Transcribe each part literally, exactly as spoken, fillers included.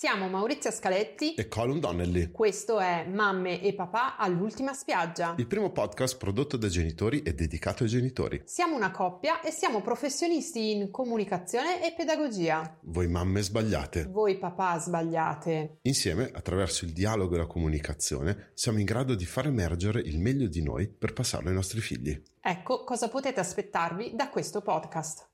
Siamo Maurizia Scaletti e Colin Donnelly. Questo è Mamme e Papà all'ultima spiaggia, il primo podcast prodotto da genitori e dedicato ai genitori. Siamo una coppia e siamo professionisti in comunicazione e pedagogia. Voi mamme sbagliate. Voi papà sbagliate. Insieme, attraverso il dialogo e la comunicazione, siamo in grado di far emergere il meglio di noi per passarlo ai nostri figli. Ecco cosa potete aspettarvi da questo podcast.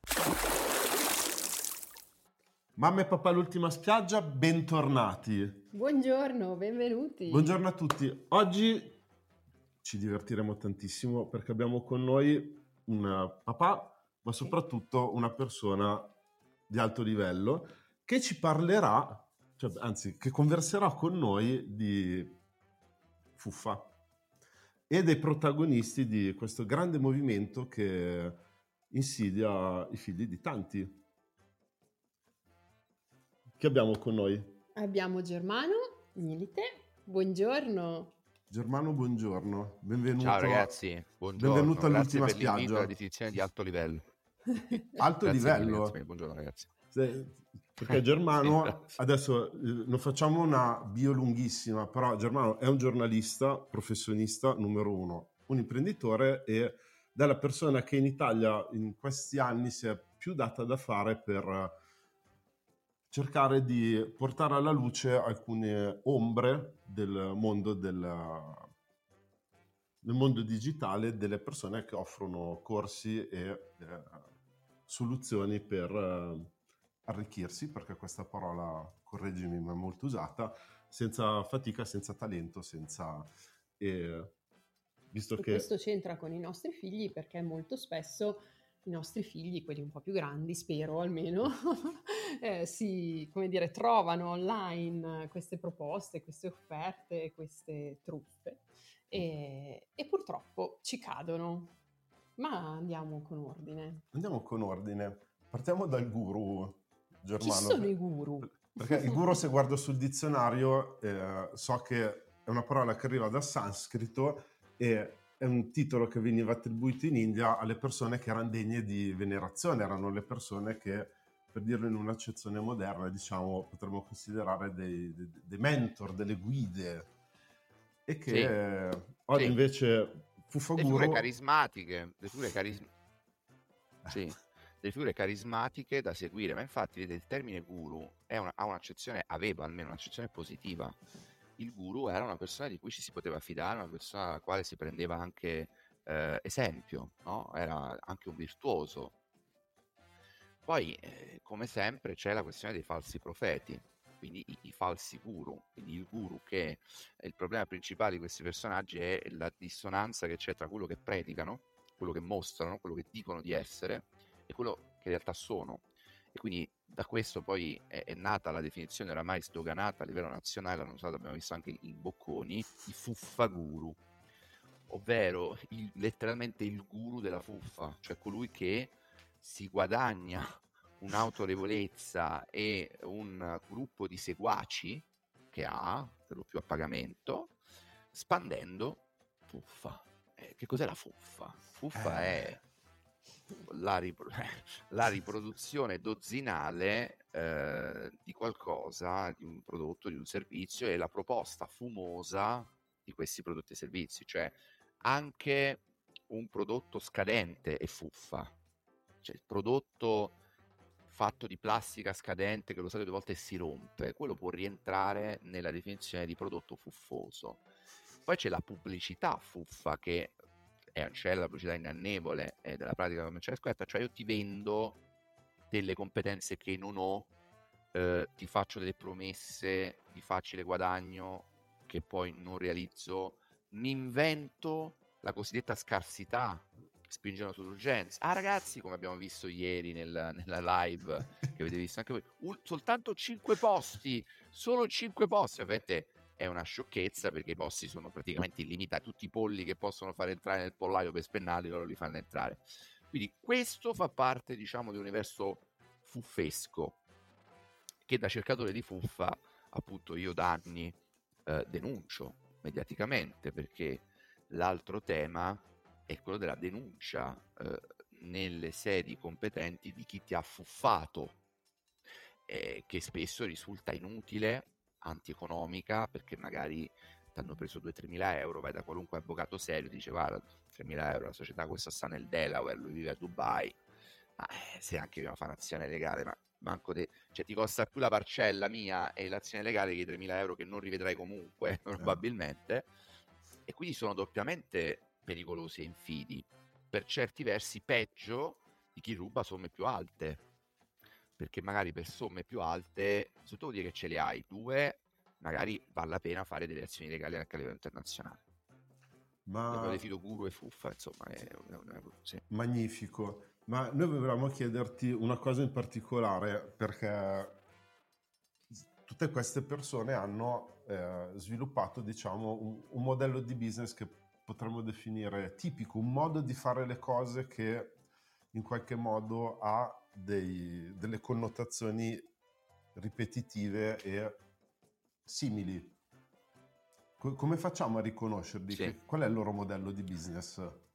Mamma e papà all'ultima spiaggia, bentornati. Buongiorno, benvenuti. Buongiorno a tutti. Oggi ci divertiremo tantissimo perché abbiamo con noi un papà, ma soprattutto una persona di alto livello che ci parlerà, cioè, anzi, che converserà con noi di fuffa e dei protagonisti di questo grande movimento che insidia i figli di tanti. Che abbiamo con noi? Abbiamo Germano Milite, buongiorno. Germano, buongiorno, benvenuto. Ciao ragazzi, buongiorno. Benvenuto all'ultima Grazie per spiaggia. l'invito alla definizione di alto livello. Alto Grazie livello? mille, grazie mille. Buongiorno ragazzi. Se, perché Germano, Sì, grazie. adesso eh, non facciamo una bio lunghissima, però Germano è un giornalista, professionista numero uno, un imprenditore ed è la persona che in Italia in questi anni si è più data da fare per cercare di portare alla luce alcune ombre del mondo del, del mondo digitale, delle persone che offrono corsi e eh, soluzioni per eh, arricchirsi, perché questa parola, correggimi, ma è molto usata, senza fatica, senza talento, senza... Eh, visto E che... questo c'entra con i nostri figli perché molto spesso i nostri figli, quelli un po' più grandi, spero almeno, eh, si, come dire, trovano online queste proposte, queste offerte, queste truffe e, e purtroppo ci cadono. Ma andiamo con ordine. Andiamo con ordine. Partiamo dal guru, Germano. Chi sono i guru? Perché il guru, se guardo sul dizionario, eh, so che è una parola che arriva dal sanscrito e è un titolo che veniva attribuito in India alle persone che erano degne di venerazione, erano le persone che, per dirlo in un'accezione moderna, diciamo, potremmo considerare dei, dei, dei mentor, delle guide, e che Sì. eh, oggi Sì. invece Fuffa Le Guru... figure carismatiche, le figure caris- sì, le figure carismatiche da seguire, ma infatti vedete, il termine guru è una, ha un'accezione, aveva almeno un'accezione positiva. Il guru era una persona di cui ci si poteva fidare, una persona dalla quale si prendeva anche eh, esempio, no? Era anche un virtuoso. Poi, eh, come sempre, c'è la questione dei falsi profeti, quindi i, i falsi guru, quindi il guru che eh, il problema principale di questi personaggi è la dissonanza che c'è tra quello che predicano, quello che mostrano, quello che dicono di essere e quello che in realtà sono. E quindi da questo poi è, è nata la definizione oramai sdoganata a livello nazionale, l'hanno usata, abbiamo visto anche in Bocconi, i fuffaguru, ovvero il, letteralmente il guru della fuffa, cioè colui che si guadagna un'autorevolezza e un gruppo di seguaci che ha, per lo più a pagamento, spandendo fuffa. Eh, che cos'è la fuffa? Fuffa Eh. è la, ripro- la riproduzione dozzinale eh, di qualcosa, di un prodotto, di un servizio, e la proposta fumosa di questi prodotti e servizi, cioè anche un prodotto scadente è fuffa, cioè il prodotto fatto di plastica scadente che lo sapete due volte si rompe, quello può rientrare nella definizione di prodotto fuffoso. Poi c'è la pubblicità fuffa, che è, c'è la pubblicità ingannevole e della pratica commerciale scorretta, cioè io ti vendo delle competenze che non ho, eh, ti faccio delle promesse di facile guadagno che poi non realizzo, mi invento la cosiddetta scarsità, spingono sull'urgenza. Ah ragazzi, come abbiamo visto ieri nel, nella live che avete visto anche voi, un, soltanto cinque posti, solo cinque posti. Ovviamente è una sciocchezza perché i posti sono praticamente illimitati, tutti i polli che possono far entrare nel pollaio per spennarli loro li fanno entrare. Quindi questo fa parte, diciamo, di un universo fuffesco che da cercatore di fuffa, appunto, io da anni eh, denuncio mediaticamente, perché l'altro tema è quello della denuncia eh, nelle sedi competenti di chi ti ha fuffato. eh, che spesso risulta inutile, antieconomica, perché magari ti hanno preso due o tre mila euro, vai da qualunque avvocato serio e dice guarda, tremila euro, la società questa sta nel Delaware, lui vive a Dubai, ma eh, se anche dobbiamo fare un'azione legale, ma manco te, cioè ti costa più la parcella mia e l'azione legale che i tremila euro che non rivedrai comunque, probabilmente, e quindi sono doppiamente pericolosi e infidi, per certi versi peggio di chi ruba somme più alte, perché magari per somme più alte, se tu vuol dire che ce le hai, due, magari vale la pena fare delle azioni legali anche a livello internazionale. Ma... Io defido guru e fuffa, insomma, è una, una, sì. Magnifico. Ma noi volevamo chiederti una cosa in particolare, perché tutte queste persone hanno eh, sviluppato, diciamo, un, un modello di business che potremmo definire tipico, un modo di fare le cose che in qualche modo ha dei, delle connotazioni ripetitive e simili. Co- come facciamo a riconoscerli? Sì. Che, qual è il loro modello di business?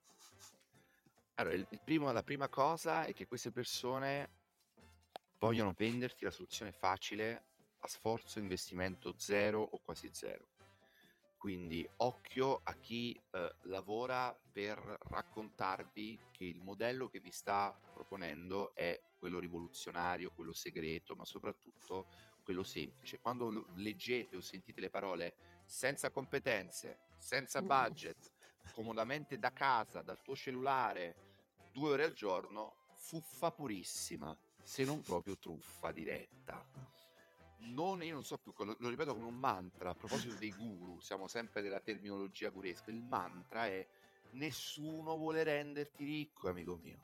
Allora, il, il primo, la prima cosa è che queste persone vogliono venderti la soluzione facile a sforzo investimento zero o quasi zero. Quindi occhio a chi eh, lavora per raccontarvi che il modello che vi sta proponendo è quello rivoluzionario, quello segreto, ma soprattutto quello semplice. Quando leggete o sentite le parole senza competenze, senza budget, comodamente da casa, dal tuo cellulare, due ore al giorno, fuffa purissima, se non proprio truffa diretta. Non, io non so più, lo, lo ripeto come un mantra a proposito dei guru, siamo sempre della terminologia guresca. Il mantra è: nessuno vuole renderti ricco, amico mio,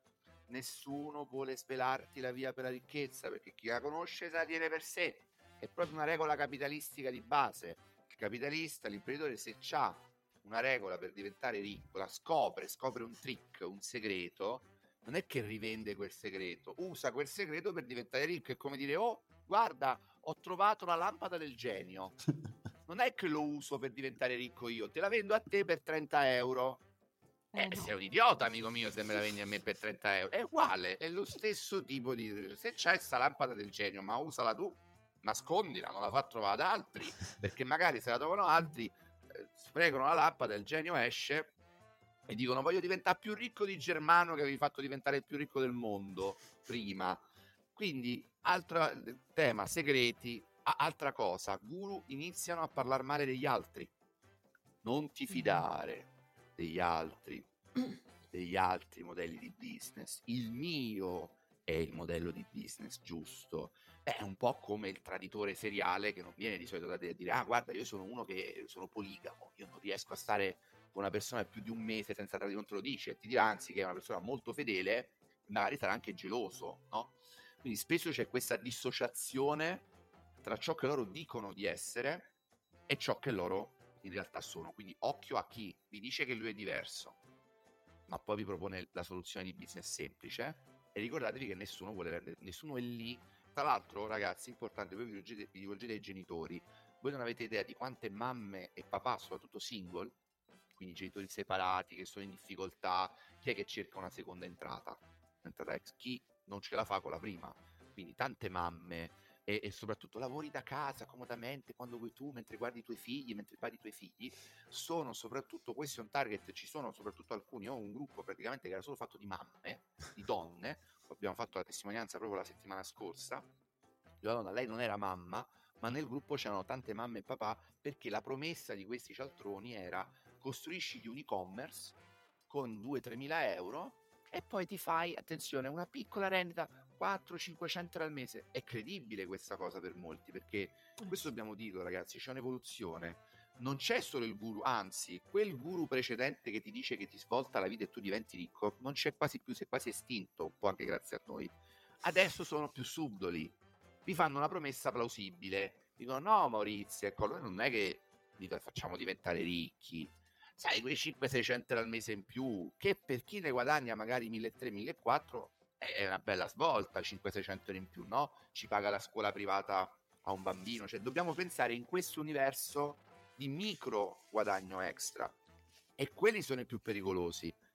nessuno vuole svelarti la via per la ricchezza, perché chi la conosce se la tiene per sé. È proprio una regola capitalistica di base. Il capitalista, l'imprenditore, se c'ha una regola per diventare ricco, la scopre, scopre un trick, un segreto, non è che rivende quel segreto, usa quel segreto per diventare ricco. È come dire: oh, guarda, ho trovato la lampada del genio. Non è che lo uso per diventare ricco io, te la vendo a te per trenta euro. Eh, eh no. Sei un idiota, amico mio, se me la vendi a me per trenta euro. È uguale, è lo stesso tipo di... Se c'hai sta lampada del genio, ma usala tu, nascondila, non la fa trovare ad altri, perché magari se la trovano altri, eh, sprecano la lampada, il genio esce e dicono: voglio diventare più ricco di Germano, che avevi fatto diventare il più ricco del mondo prima. Quindi, altro tema, segreti, altra cosa, guru iniziano a parlare male degli altri. Non ti fidare degli altri, degli altri modelli di business. Il mio è il modello di business giusto. Beh, è un po' come il traditore seriale che non viene di solito da te a dire: ah, guarda, io sono uno che sono poligamo, io non riesco a stare con una persona più di un mese senza tradire, non te lo dice, e ti dirà anzi che è una persona molto fedele, magari sarà anche geloso, no? Quindi spesso c'è questa dissociazione tra ciò che loro dicono di essere e ciò che loro in realtà sono. Quindi occhio a chi vi dice che lui è diverso, ma poi vi propone la soluzione di business semplice, e ricordatevi che nessuno vuole rendere, nessuno è lì. Tra l'altro, ragazzi, importante, voi vi rivolgete, vi rivolgete ai genitori, voi non avete idea di quante mamme e papà, soprattutto single, quindi genitori separati che sono in difficoltà, chi è che cerca una seconda entrata? Entrata ex, chi non ce la fa con la prima. Quindi tante mamme, e, e soprattutto lavori da casa comodamente quando vuoi tu, mentre guardi i tuoi figli, mentre pari i tuoi figli, sono soprattutto, questi on target, ci sono soprattutto alcuni, ho un gruppo praticamente che era solo fatto di mamme, di donne, abbiamo fatto la testimonianza proprio la settimana scorsa, la donna, lei non era mamma, ma nel gruppo c'erano tante mamme e papà, perché la promessa di questi cialtroni era: costruisci un e-commerce con due-tre mila euro e poi ti fai, attenzione, una piccola rendita quattrocento-cinquecento euro al mese. È credibile questa cosa per molti, perché questo dobbiamo dirlo, ragazzi, c'è un'evoluzione. Non c'è solo il guru, anzi, quel guru precedente che ti dice che ti svolta la vita e tu diventi ricco non c'è quasi più, si è quasi estinto, un po' anche grazie a noi. Adesso sono più subdoli, vi fanno una promessa plausibile, dicono: no Maurizio, ecco, noi non è che vi facciamo diventare ricchi, sai, quei cinquecento-seicento euro al mese in più, che per chi ne guadagna magari milletrecento-millequattrocento è una bella svolta, cinquecento-seicento euro in più, no? Ci paga la scuola privata a un bambino, cioè dobbiamo pensare in questo universo di micro guadagno extra, e quelli sono i più pericolosi,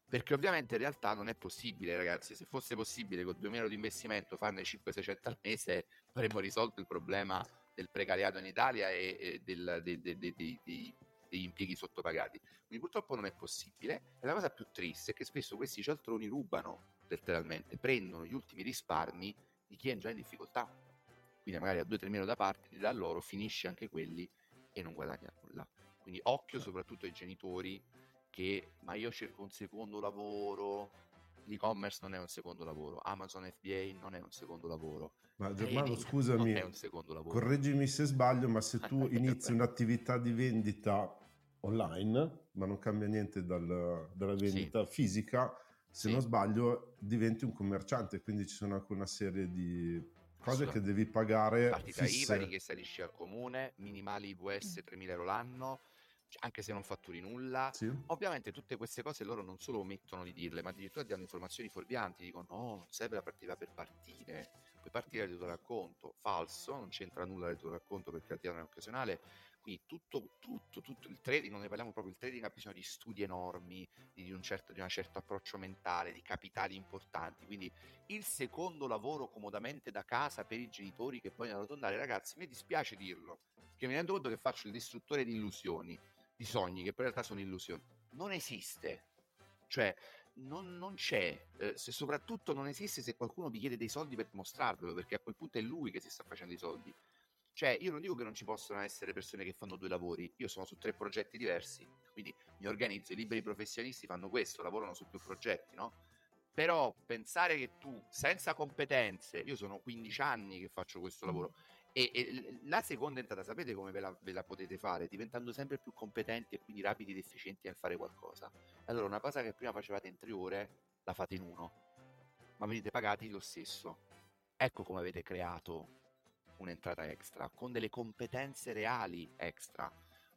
Perché ovviamente in realtà non è possibile, ragazzi. Se fosse possibile con duemila euro di investimento farne cinquecento seicento al mese, avremmo risolto il problema del precariato in Italia e, e del, de, de, de, de, de, degli impieghi sottopagati. Quindi purtroppo non è possibile. E la cosa più triste è che spesso questi cialtroni rubano letteralmente, prendono gli ultimi risparmi di chi è già in difficoltà. Quindi magari a due o tre mila da parte, li dà loro, finisce anche quelli e non guadagna nulla. Quindi occhio soprattutto ai genitori che ma io cerco un secondo lavoro. L'e-commerce non è un secondo lavoro, Amazon F B A non è un secondo lavoro, Ma Germano, trading scusami, non è un secondo lavoro. correggimi se sbaglio, ma se tu inizi un'attività di vendita online, ma non cambia niente dal, dalla vendita sì. fisica, se sì. non sbaglio diventi un commerciante, quindi ci sono anche una serie di cose che devi pagare partita fisse. I V A, richiesta di sci al comune, minimali I V S tremila euro l'anno, anche se non fatturi nulla. Sì. Ovviamente tutte queste cose loro non solo omettono di dirle, ma addirittura danno informazioni fuorvianti, dicono no, non serve la partita per partire, puoi partire dal tuo racconto. Falso, non c'entra nulla del tuo racconto perché la attività non è occasionale. Quindi tutto, tutto, tutto il trading, non ne parliamo proprio, il trading ha bisogno di studi enormi, di un certo, di un certo approccio mentale, di capitali importanti. Quindi il secondo lavoro comodamente da casa per i genitori che vogliono arrotondare, ragazzi, mi dispiace dirlo, che mi rendo conto che faccio il distruttore di illusioni, di sogni che poi in realtà sono illusioni. Non esiste, cioè non, non c'è, eh, se soprattutto non esiste se qualcuno vi chiede dei soldi per mostrarvelo, perché a quel punto è lui che si sta facendo i soldi. Cioè io non dico che non ci possono essere persone che fanno due lavori, io sono su tre progetti diversi, quindi mi organizzo, i liberi professionisti fanno questo, lavorano su più progetti, no? Però pensare che tu senza competenze, io sono quindici anni che faccio questo lavoro, e, e la seconda entrata sapete come ve la, ve la potete fare? Diventando sempre più competenti e quindi rapidi ed efficienti nel fare qualcosa. Allora una cosa che prima facevate in tre ore la fate in uno, ma venite pagati lo stesso. Ecco come avete creato un'entrata extra, con delle competenze reali extra,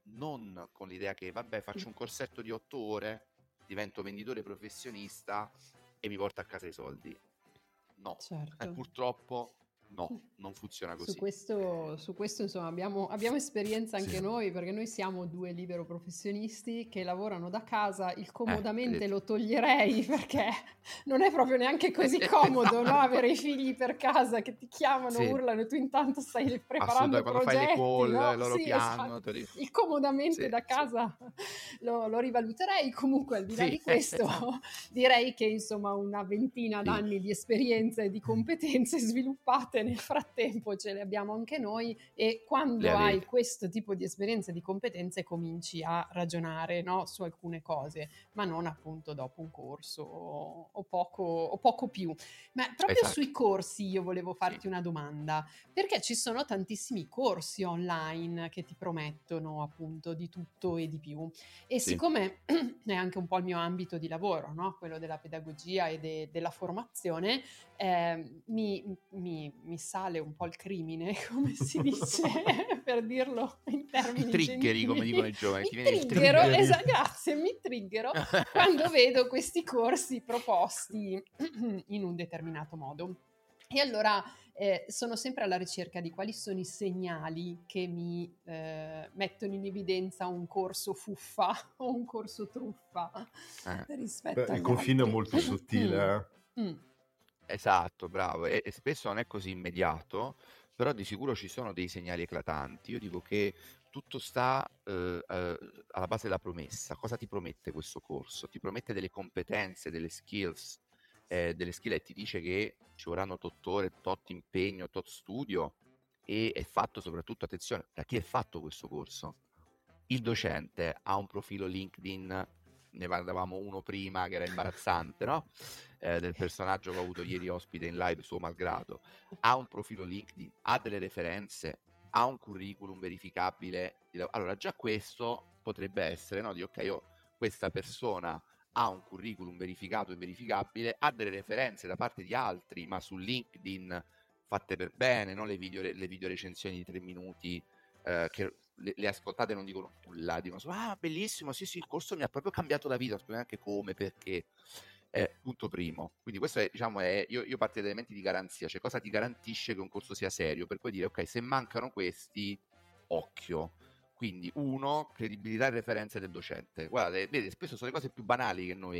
non con l'idea che vabbè faccio un corsetto di otto ore, divento venditore professionista e mi porto a casa i soldi. No, certo. eh, purtroppo no, non funziona così. Su questo, su questo insomma abbiamo, abbiamo esperienza anche sì. noi, perché noi siamo due libero professionisti che lavorano da casa. Il comodamente eh, lo toglierei perché non è proprio neanche così comodo, no? Avere i figli per casa che ti chiamano, sì. urlano e tu intanto stai preparando progetti, fai le call, no? loro sì, piano, esatto. Il comodamente sì, da casa sì. lo, lo rivaluterei. Comunque al di là sì. di questo direi che insomma una ventina sì. d'anni di esperienza e di competenze sviluppate nel frattempo ce le abbiamo anche noi, e quando hai questo tipo di esperienza e di competenze cominci a ragionare, no, su alcune cose, ma non appunto dopo un corso o, o, poco, o poco più. Ma proprio esatto. sui corsi io volevo farti sì. una domanda, perché ci sono tantissimi corsi online che ti promettono appunto di tutto e di più, e sì. siccome è anche un po' il mio ambito di lavoro, no? Quello della pedagogia e de- della formazione, eh, mi, mi, mi sale un po' il crimine, come si dice, per dirlo in termini triggeri, gentili. come dicono i giovani. Mi triggero, esatto, grazie, mi triggero quando vedo questi corsi proposti in un determinato modo. E allora eh, sono sempre alla ricerca di quali sono i segnali che mi eh, mettono in evidenza un corso fuffa o un corso truffa eh. rispetto Beh, agli il confine altri. è molto sottile, eh? Mm. Esatto, bravo, e, e spesso non è così immediato, però di sicuro ci sono dei segnali eclatanti. Io dico che tutto sta eh, eh, alla base della promessa. Cosa ti promette questo corso? Ti promette delle competenze, delle skills, eh, delle skill, e ti dice che ci vorranno tot ore, tot impegno, tot studio, e è fatto soprattutto, attenzione, da chi è fatto questo corso? Il docente ha un profilo LinkedIn, ne parlavamo uno prima che era imbarazzante, no? Eh, del personaggio che ho avuto ieri ospite in live, suo malgrado. Ha un profilo LinkedIn, ha delle referenze, ha un curriculum verificabile. Allora già questo potrebbe essere, no? Di ok, io, questa persona ha un curriculum verificato e verificabile, ha delle referenze da parte di altri, ma su LinkedIn fatte per bene, no? Le video, le video recensioni di tre minuti eh, che le, le ascoltate non dicono nulla, dicono solo ah bellissimo, sì sì, il corso mi ha proprio cambiato la vita, spiego anche come, perché. È punto primo. Quindi questo è, diciamo, è, io, io parto dai elementi di garanzia, cioè cosa ti garantisce che un corso sia serio, per poi dire ok, se mancano questi, occhio. Quindi uno, credibilità e referenze del docente. Guardate, vedi, spesso sono le cose più banali che noi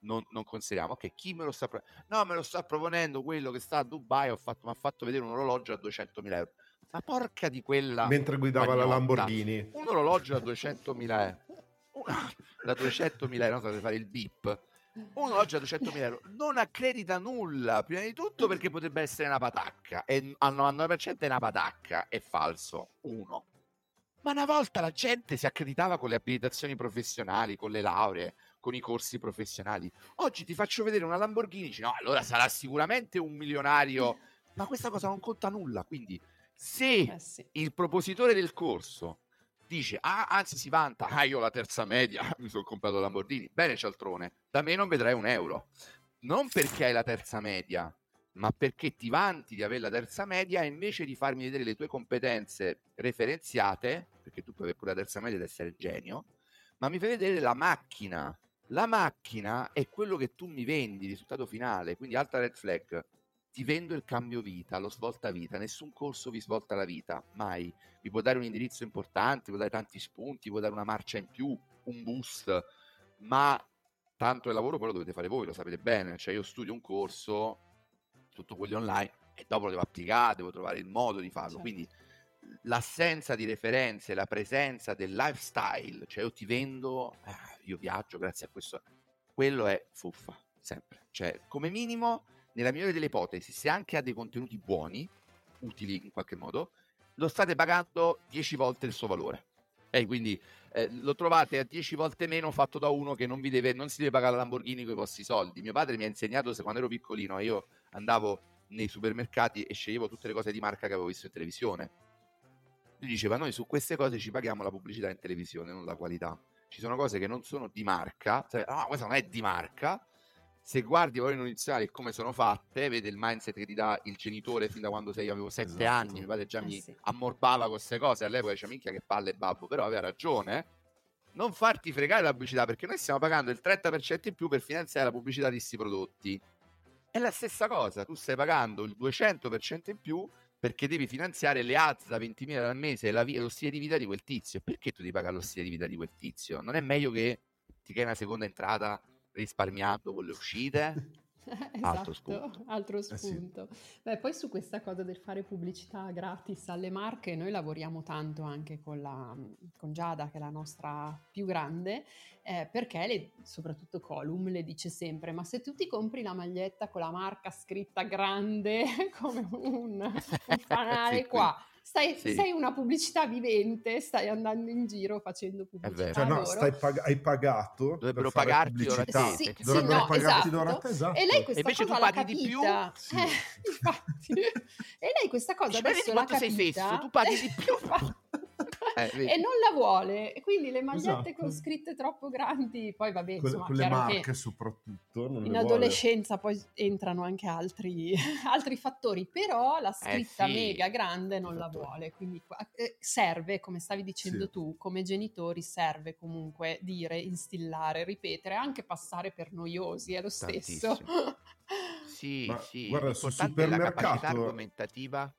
non, non consideriamo. Ok, chi me lo sta proponendo? No, me lo sta proponendo quello che sta a Dubai, ho fatto, mi ha fatto vedere un orologio a duecentomila euro. Ma porca di quella Mentre guidava la magnotta. Lamborghini. Un orologio da duecentomila euro. Una- da duecentomila euro, no, dovete fare il bip. Un orologio da duecentomila euro non accredita nulla, prima di tutto perché potrebbe essere una patacca, e al novantanove per cento è una patacca, è falso. Uno. Ma una volta la gente si accreditava con le abilitazioni professionali, con le lauree, con i corsi professionali. Oggi ti faccio vedere una Lamborghini, dici, no, allora sarà sicuramente un milionario, ma questa cosa non conta nulla. Quindi se Eh sì. il propositore del corso dice, ah, anzi si vanta, ah, io la terza media mi sono comprato la Lamborghini, bene cialtrone, da me non vedrai un euro. Non perché hai la terza media, ma perché ti vanti di avere la terza media, e invece di farmi vedere le tue competenze referenziate, perché tu puoi avere pure la terza media ed essere genio, ma mi fai vedere la macchina. La macchina è quello che tu mi vendi, il risultato finale. Quindi altra red flag: ti vendo il cambio vita, lo svolta vita. Nessun corso vi svolta la vita, mai. Vi può dare un indirizzo importante, vi può dare tanti spunti, vi può dare una marcia in più, un boost, ma tanto il lavoro poi lo dovete fare voi, lo sapete bene. Cioè io studio un corso, tutto quelli online, e dopo lo devo applicare, devo trovare il modo di farlo. Certo. Quindi l'assenza di referenze, la presenza del lifestyle, cioè io ti vendo, eh, io viaggio grazie a questo, quello è fuffa, sempre. Cioè, come minimo, nella migliore delle ipotesi, se anche ha dei contenuti buoni, utili in qualche modo, lo state pagando dieci volte il suo valore. E quindi eh, lo trovate a dieci volte meno fatto da uno che non vi deve, non si deve pagare la Lamborghini con i vostri soldi. Mio padre mi ha insegnato, se quando ero piccolino, io andavo nei supermercati e sceglievo tutte le cose di marca che avevo visto in televisione. Lui diceva, noi su queste cose ci paghiamo la pubblicità in televisione, non la qualità. Ci sono cose che non sono di marca, cioè, no, questa non è di marca. Se guardi i valori notizionali e come sono fatte, vede il mindset che ti dà il genitore fin da quando sei, avevo sette Esatto. anni, mio padre già Eh mi sì. ammorbava con queste cose, all'epoca diceva, minchia che palle babbo, però aveva ragione. Non farti fregare la pubblicità, perché noi stiamo pagando il trenta per cento in più per finanziare la pubblicità di questi prodotti. È la stessa cosa, tu stai pagando il duecento per cento in più perché devi finanziare le ads da ventimila euro al mese e la vi- lo stile di vita di quel tizio. Perché tu devi pagare lo stile di vita di quel tizio? Non è meglio che ti crei una seconda entrata risparmiando con le uscite? Altro Esatto, spunto. altro sì. spunto. Beh, poi su questa cosa del fare pubblicità gratis alle marche, noi lavoriamo tanto anche con, la, con Giada, che è la nostra più grande, eh, perché le- soprattutto Colum le dice sempre, ma se tu ti compri la maglietta con la marca scritta grande come un, un fanale Sì, qua, stai, sì, sei una pubblicità vivente, stai andando in giro facendo pubblicità Cioè a no, loro. stai pag- hai pagato Dovrebbero per fare pagarti ora pubblicità. te. Sì, perché- sì, Dovrebbero no, pagarti esatto. d'ora a te, esatto. E lei questa E invece cosa tu l'ha paghi di più? capita. Sì. Eh, infatti. E lei questa cosa Dici, ma adesso vedi l'ha quanto sei capita. fesso, tu paghi di più. Infatti. Eh, vedi. E non la vuole. E quindi le magliette Esatto. con scritte troppo grandi, poi vabbè, Con, insomma, con le chiaro marche che soprattutto non in le vuole. adolescenza poi entrano anche altri, altri fattori, però la scritta sì, mega grande non la fattori. vuole, quindi qua- eh, serve, come stavi dicendo Sì. tu, come genitori serve comunque dire, instillare, ripetere, anche passare per noiosi, è lo stesso. Tantissimo. Sì, Ma sì, guarda, sul l'importante è la capacità supermercato, argomentativa.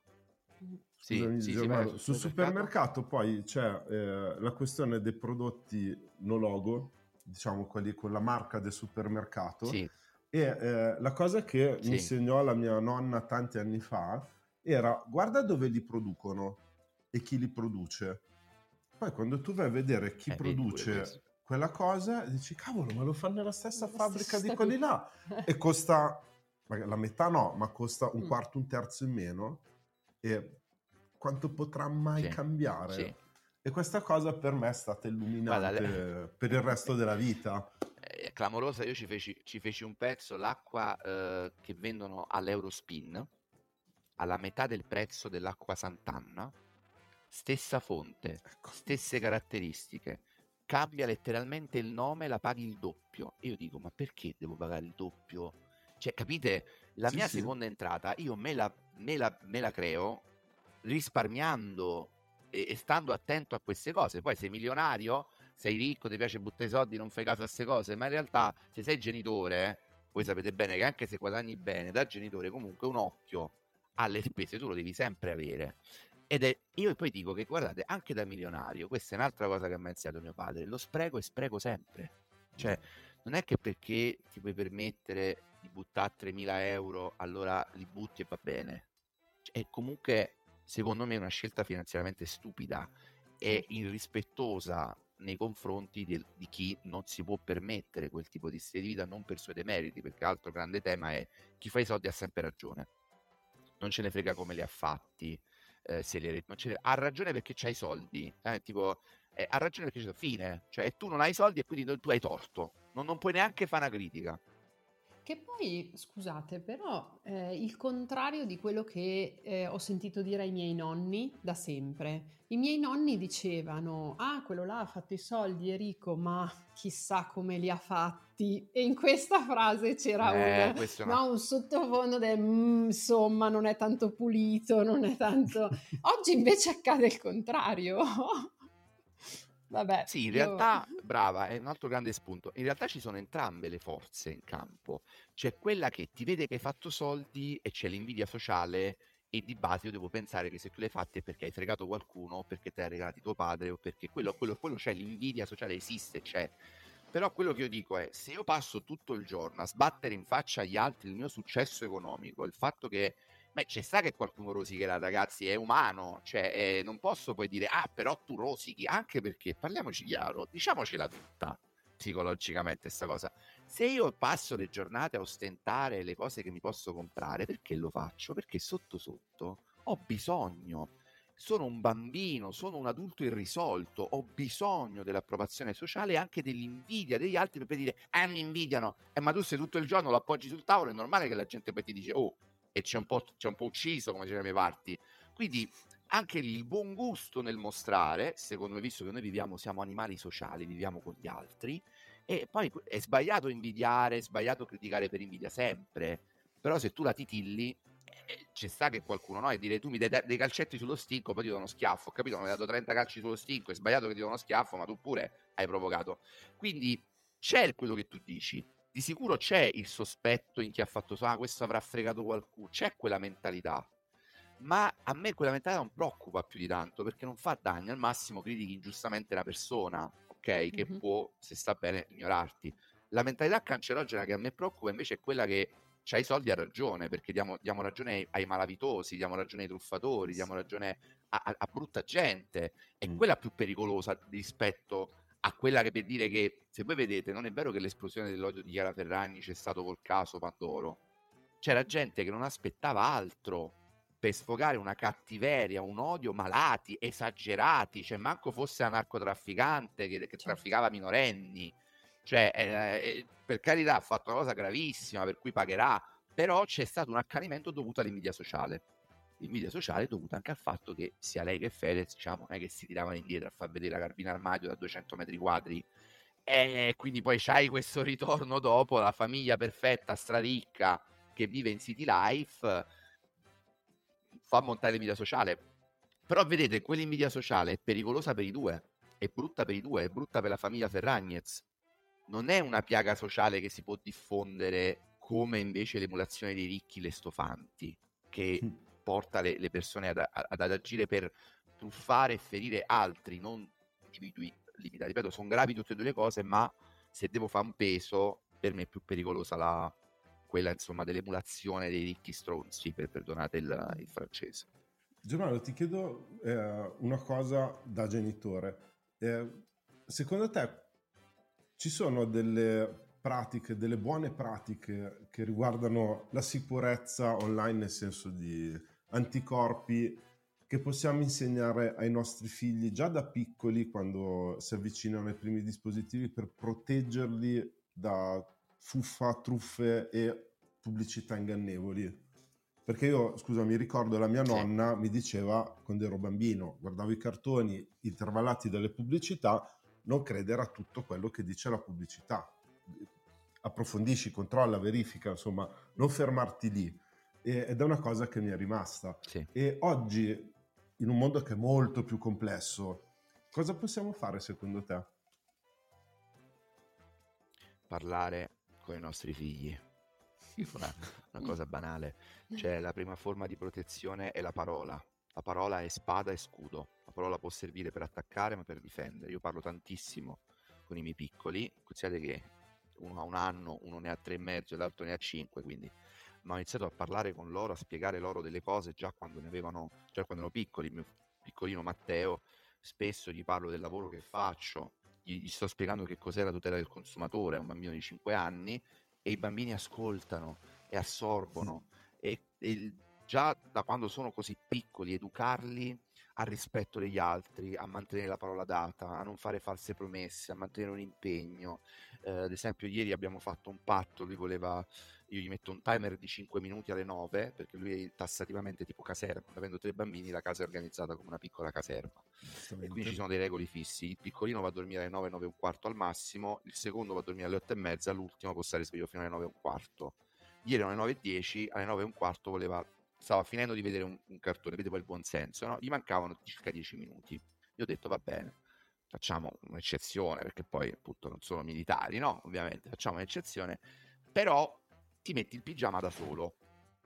Sì, scusami sì, sì, Germano, vai, sul supermercato poi c'è eh, la questione dei prodotti no logo, diciamo quelli con la marca del supermercato, Sì, e eh, la cosa che mi sì. insegnò la mia nonna tanti anni fa era: guarda dove li producono e chi li produce. Poi quando tu vai a vedere chi Eh, vedi pure produce questo. quella cosa, dici cavolo, ma lo fanno nella stessa Nella fabbrica stessa di quelli là, e costa, magari la metà no, ma costa un Mm. quarto, un terzo in meno, e quanto potrà mai Sì, cambiare? sì. E questa cosa per me è stata illuminante Guarda, per il resto della vita. È clamorosa. Io ci feci, ci feci un pezzo, l'acqua eh, che vendono all'Eurospin, alla metà del prezzo dell'acqua Sant'Anna, stessa fonte, Ecco. stesse caratteristiche, cambia letteralmente il nome, la paghi il doppio. E io dico, ma perché devo pagare il doppio? Cioè, capite? La Sì, mia sì. seconda entrata io me la, me la, me la creo risparmiando e, e stando attento a queste cose. Poi sei milionario, sei ricco, ti piace buttare i soldi, non fai caso a queste cose, ma in realtà se sei genitore, voi sapete bene che anche se guadagni bene, da genitore comunque un occhio alle spese tu lo devi sempre avere. Ed è, io poi dico che guardate, anche da milionario, questa è un'altra cosa che mi ha insegnato mio padre: lo spreco è spreco sempre. Cioè, non è che perché ti puoi permettere di buttare tremila euro allora li butti e va bene. È comunque, secondo me, una scelta finanziariamente stupida e irrispettosa nei confronti di, di chi non si può permettere quel tipo di stile di vita, non per suoi demeriti, perché l'altro grande tema è chi fa i soldi ha sempre ragione, non ce ne frega come li ha fatti, eh, se li, non ce ne, ha ragione perché c'hai i soldi, eh, tipo eh, ha ragione perché c'è fine, cioè tu non hai i soldi e quindi tu hai torto, non, non puoi neanche fare una critica. Che poi, scusate, però eh, il contrario di quello che eh, ho sentito dire ai miei nonni da sempre. I miei nonni dicevano, ah, quello là ha fatto i soldi, è ricco, ma chissà come li ha fatti. E in questa frase c'era Eh, un, questo no, un sottofondo del, "Mm, insomma, non è tanto pulito, non è tanto... Oggi invece accade il contrario. Vabbè, Sì, in io... realtà, brava, è un altro grande spunto. In realtà ci sono entrambe le forze in campo. C'è quella che ti vede che hai fatto soldi e c'è l'invidia sociale e di base io devo pensare che se tu le hai fatte è perché hai fregato qualcuno o perché te l'hai regalati tuo padre o perché quello, quello, quello c'è, l'invidia sociale esiste, c'è. Però quello che io dico è, se io passo tutto il giorno a sbattere in faccia agli altri il mio successo economico, il fatto che beh, ci sta che qualcuno rosicherà, ragazzi, è umano, cioè eh, non posso poi dire, ah, però tu rosichi, anche perché, parliamoci chiaro, diciamocela tutta, psicologicamente, sta cosa. Se io passo le giornate a ostentare le cose che mi posso comprare, perché lo faccio? Perché sotto sotto ho bisogno, sono un bambino, sono un adulto irrisolto, ho bisogno dell'approvazione sociale e anche dell'invidia degli altri per dire, ah, mi invidiano, eh, ma tu sei tutto il giorno, lo appoggi sul tavolo, è normale che la gente poi ti dice, oh, e c'è un po', c'è un po' ucciso, come diceva le mie parti. Quindi anche il buon gusto nel mostrare, secondo me, visto che noi viviamo, siamo animali sociali, viviamo con gli altri, e poi è sbagliato invidiare, è sbagliato criticare per invidia sempre, però se tu la titilli, eh, ci sta che qualcuno, no? E dire tu mi dai dei calcetti sullo stinco, poi ti do uno schiaffo, ho capito? Mi hai dato trenta calci sullo stinco, è sbagliato che ti do uno schiaffo, ma tu pure hai provocato. Quindi c'è quello che tu dici, di sicuro c'è il sospetto in chi ha fatto ah, questo avrà fregato qualcuno, c'è quella mentalità, ma a me quella mentalità non preoccupa più di tanto perché non fa danni, al massimo critichi ingiustamente una persona, ok, che Mhm. può, se sta bene, ignorarti. La mentalità cancerogena che a me preoccupa invece è quella che c'ha i soldi, ha ragione, perché diamo, diamo ragione ai, ai malavitosi, diamo ragione ai truffatori, diamo ragione a, a, a brutta gente, è Mm. quella più pericolosa rispetto a quella che, per dire che, se voi vedete, non è vero che l'esplosione dell'odio di Chiara Ferragni c'è stato col caso Pandoro. C'era gente che non aspettava altro per sfogare una cattiveria, un odio malati, esagerati, cioè manco fosse un narcotrafficante che, che trafficava minorenni. Cioè, eh, eh, per carità, ha fatto una cosa gravissima per cui pagherà, però c'è stato un accanimento dovuto all'invidia sociale. L'invidia sociale è dovuta anche al fatto che sia lei che Fedez, diciamo, non è che si tiravano indietro a far vedere la carabina armadio da duecento metri quadri. E quindi poi c'hai questo ritorno dopo, la famiglia perfetta, straricca, che vive in City Life, fa montare l'invidia sociale. Però vedete, quell'invidia sociale è pericolosa per i due, è brutta per i due, è brutta per la famiglia Ferragnez. Non è una piaga sociale che si può diffondere come invece l'emulazione dei ricchi, le stofanti, che porta le, le persone ad, ad, ad agire per truffare e ferire altri, non individui limitati. Ripeto, sono gravi tutte e due le cose, ma se devo fare un peso, per me è più pericolosa la, quella, insomma, dell'emulazione dei ricchi stronzi, per perdonate il, il francese. Germano, ti chiedo eh, una cosa da genitore. Eh, secondo te ci sono delle pratiche, delle buone pratiche che riguardano la sicurezza online, nel senso di anticorpi, che possiamo insegnare ai nostri figli già da piccoli quando si avvicinano ai primi dispositivi per proteggerli da fuffa, truffe e pubblicità ingannevoli? Perché io, scusa, mi ricordo la mia Sì. nonna mi diceva, quando ero bambino, guardavo i cartoni intervallati dalle pubblicità, non credere a tutto quello che dice la pubblicità. Approfondisci, controlla, verifica, insomma, non fermarti lì. E, ed è una cosa che mi è rimasta. Sì. E oggi, in un mondo che è molto più complesso, cosa possiamo fare secondo te? Parlare con i nostri figli. Una, una cosa banale, cioè la prima forma di protezione è la parola. La parola è spada e scudo. La parola può servire per attaccare ma per difendere. Io parlo tantissimo con i miei piccoli, considerate che uno ha un anno, uno ne ha tre e mezzo e l'altro ne ha cinque, quindi ma ho iniziato a parlare con loro, a spiegare loro delle cose già quando ne avevano, già quando erano piccoli. Il mio piccolino Matteo, spesso gli parlo del lavoro che faccio, gli, gli sto spiegando che cos'è la tutela del consumatore, è un bambino di cinque anni, e i bambini ascoltano e assorbono, e, e già da quando sono così piccoli educarli al rispetto degli altri, a mantenere la parola data, a non fare false promesse, a mantenere un impegno. Eh, ad esempio ieri abbiamo fatto un patto, lui voleva, io gli metto un timer di cinque minuti alle nove, perché lui è tassativamente tipo caserma, avendo tre bambini la casa è organizzata come una piccola caserma, e quindi ci sono dei regoli fissi. Il piccolino va a dormire alle nove, nove e un quarto al massimo, il secondo va a dormire alle otto e mezza, l'ultimo può stare sveglio fino alle nove e un quarto. Ieri erano le nove e dieci, alle nove e un quarto voleva, stava finendo di vedere un, un cartone, vede poi il buon senso, no? Gli mancavano circa dieci minuti. Io ho detto va bene, facciamo un'eccezione, perché poi appunto non sono militari, no? Ovviamente facciamo un'eccezione, però ti metti il pigiama da solo.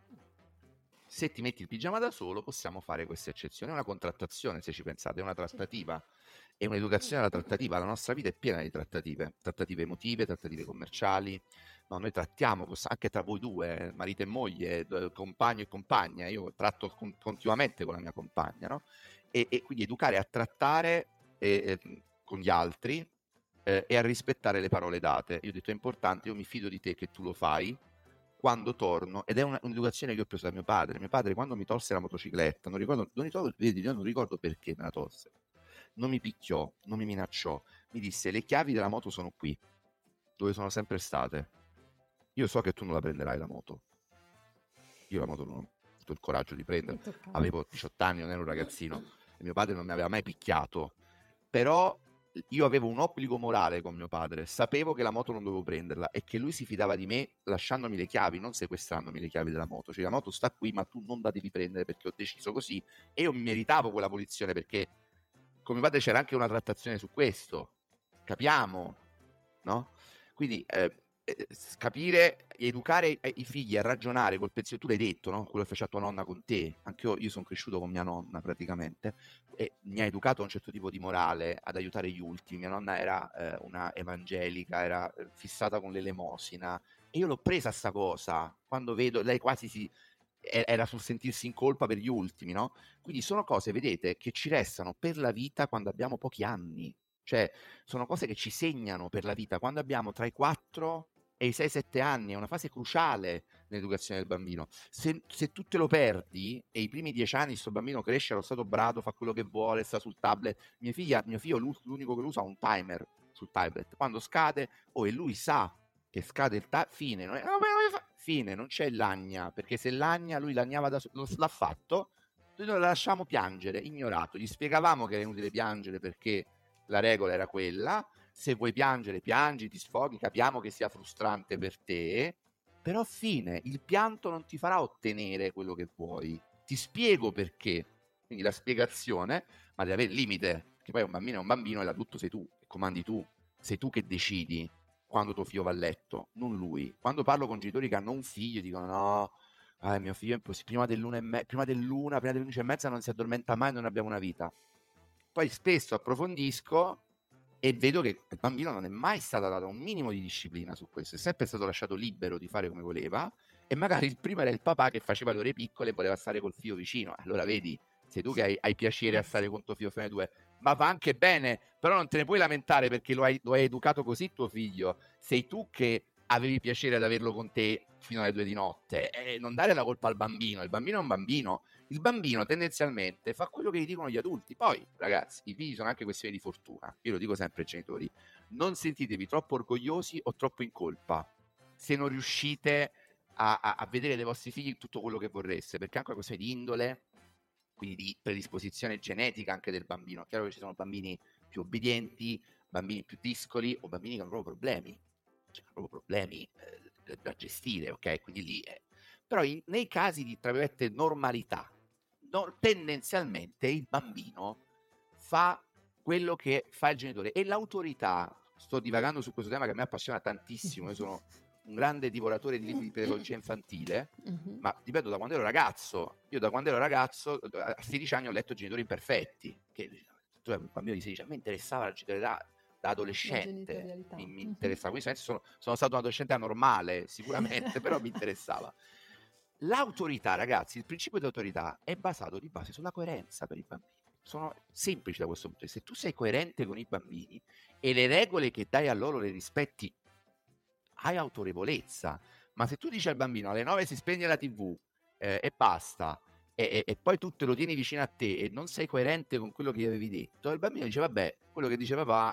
Se ti metti il pigiama da solo possiamo fare questa eccezione. È una contrattazione, se ci pensate, è una trattativa, è un'educazione alla trattativa. La nostra vita è piena di trattative, trattative emotive, trattative commerciali. No, noi trattiamo anche tra voi due, marito e moglie, compagno e compagna. Io tratto con, continuamente con la mia compagna, no? E, e quindi educare a trattare eh, eh, con gli altri eh, e a rispettare le parole date. Io ho detto è importante, io mi fido di te che tu lo fai. Quando torno, ed è una, un'educazione che ho preso da mio padre. Mio padre quando mi tolse la motocicletta, non ricordo, non ricordo, vedi, io non ricordo perché me la tolse. Non mi picchiò, non mi minacciò, mi disse le chiavi della moto sono qui, dove sono sempre state. Io so che tu non la prenderai la moto. Io la moto non ho avuto il coraggio di prenderla. Avevo diciotto anni, non ero un ragazzino, e mio padre non mi aveva mai picchiato. Però io avevo un obbligo morale con mio padre, sapevo che la moto non dovevo prenderla e che lui si fidava di me lasciandomi le chiavi, non sequestrandomi le chiavi della moto. Cioè la moto sta qui, ma tu non la devi prendere perché ho deciso così, e io mi meritavo quella punizione, perché con mio padre c'era anche una trattazione su questo, capiamo, no? Quindi eh, eh, capire, educare i figli a ragionare col pensiero, tu l'hai detto, no? Quello che faceva tua nonna con te, anche io, io sono cresciuto con mia nonna praticamente, e mi ha educato a un certo tipo di morale, ad aiutare gli ultimi. Mia nonna era eh, una evangelica, era fissata con l'elemosina, e io l'ho presa sta cosa, quando vedo, lei quasi si, era sul sentirsi in colpa per gli ultimi, no? Quindi sono cose, vedete, che ci restano per la vita quando abbiamo pochi anni, cioè sono cose che ci segnano per la vita quando abbiamo tra i quattro e i sei sette anni. È una fase cruciale nell'educazione del bambino. Se, se tu te lo perdi e i primi dieci anni sto bambino cresce allo stato brado, fa quello che vuole, sta sul tablet, mia figlia, mio figlio l'unico che lo usa ha un timer sul tablet, quando scade, oh, e lui sa che scade il ta- fine, non è, no, fine, non c'è lagna, perché se lagna, lui lagnava da solo, l'ha fatto, noi lo lasciamo piangere, ignorato, gli spiegavamo che era inutile piangere perché la regola era quella, se vuoi piangere piangi, ti sfoghi, capiamo che sia frustrante per te, però fine, il pianto non ti farà ottenere quello che vuoi, ti spiego perché, quindi la spiegazione, ma deve avere il limite, perché poi un bambino è un bambino e l'adulto sei tu, e comandi tu, sei tu che decidi quando tuo figlio va a letto, non lui. Quando parlo con genitori che hanno un figlio dicono no, ah, mio figlio è impossibile, prima dell'una, e me- prima dell'una, prima dell'undici e mezza non si addormenta mai, non abbiamo una vita. Poi spesso approfondisco e vedo che il bambino non è mai stata data un minimo di disciplina su questo, è sempre stato lasciato libero di fare come voleva, e magari il primo era il papà che faceva le ore piccole e voleva stare col figlio vicino. Allora vedi, sei tu che hai, hai piacere a stare con tuo figlio fino alle due, ma va anche bene, però non te ne puoi lamentare perché lo hai, lo hai educato così tuo figlio, sei tu che avevi piacere ad averlo con te fino alle due di notte, e non dare la colpa al bambino. Il bambino è un bambino, il bambino tendenzialmente fa quello che gli dicono gli adulti. Poi ragazzi, i figli sono anche questioni di fortuna, io lo dico sempre ai genitori, non sentitevi troppo orgogliosi o troppo in colpa se non riuscite a, a, a vedere dai vostri figli tutto quello che vorreste, perché è anche una questione di indole, quindi di predisposizione genetica anche del bambino. È chiaro che ci sono bambini più obbedienti, bambini più discoli o bambini che hanno proprio problemi, cioè proprio problemi eh, da gestire, ok? Quindi lì è. Però in, nei casi di, tra virgolette, normalità, no, tendenzialmente il bambino fa quello che fa il genitore, e l'autorità, sto divagando su questo tema che a me appassiona tantissimo, io sono un grande divoratore di libri di pedagogia infantile, uh-huh. ma ripeto, da quando ero ragazzo, io da quando ero ragazzo, a sedici anni ho letto Genitori imperfetti, che tu eri un bambino di sedici anni, mi interessava la genitorialità, da La adolescente genitorialità. mi, mi Mhm. interessava. Quindi sono, sono stato un adolescente anormale, sicuramente, però mi interessava. L'autorità, ragazzi, il principio di autorità è basato di base sulla coerenza per i bambini. Sono semplici da questo punto di vista. Se tu sei coerente con i bambini e le regole che dai a loro le rispetti, hai autorevolezza. Ma se tu dici al bambino alle nove si spegne la tivù eh, e basta, e, e- e poi tu te lo tieni vicino a te e non sei coerente con quello che gli avevi detto, il bambino dice vabbè, quello che dice papà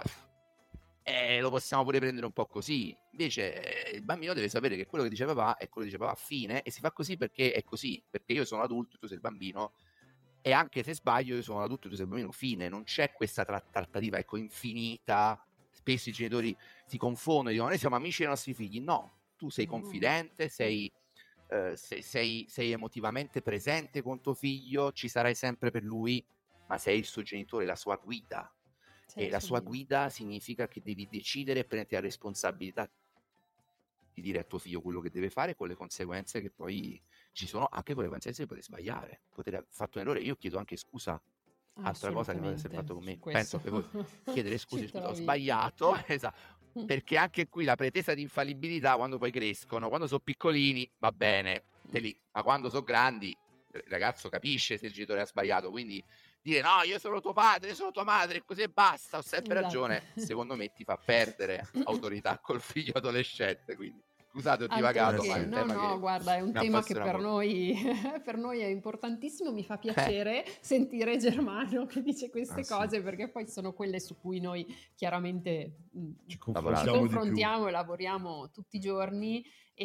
eh, lo possiamo pure prendere un po' così. Invece eh, il bambino deve sapere che quello che dice papà è quello che dice papà, fine, e si fa così perché è così, perché io sono adulto, tu sei il bambino, e anche se sbaglio io sono adulto, tu sei il bambino, fine. Non c'è questa tra- trattativa, ecco, infinita. Spesso i genitori si confondono e dicono noi siamo amici dei nostri figli. No, tu sei No. confidente, sei, eh, sei, sei, sei emotivamente presente con tuo figlio, ci sarai sempre per lui, ma sei il suo genitore, la sua guida. Sei E la la sua sua guida. guida significa che devi decidere e prenderti la responsabilità di dire a tuo figlio quello che deve fare con le conseguenze che poi ci sono, anche con le conseguenze di poter sbagliare, poter aver fatto un errore. Io chiedo anche scusa, altra cosa che non deve essere Assolutamente, fatto con me. su questo Penso che voi chiedere ci scuse, scusa, ho trovi. sbagliato, esatto. Perché anche qui la pretesa di infallibilità quando poi crescono, quando sono piccolini, va bene, te lì, ma quando sono grandi, il ragazzo capisce se il genitore ha sbagliato, quindi dire no, io sono tuo padre, io sono tua madre, così e basta, ho sempre Esatto. ragione, secondo me ti fa perdere autorità col figlio adolescente, quindi scusate ho Altro divagato, Eh ma è che, sì. un no, tema no, che guarda, è un mi tema che appassiona per molto. noi, per noi è importantissimo. Mi fa piacere sentire Germano che dice queste Ah, sì. cose, perché poi sono quelle su cui noi chiaramente mh, Ci ci confrontiamo di più. confrontiamo e lavoriamo tutti i giorni.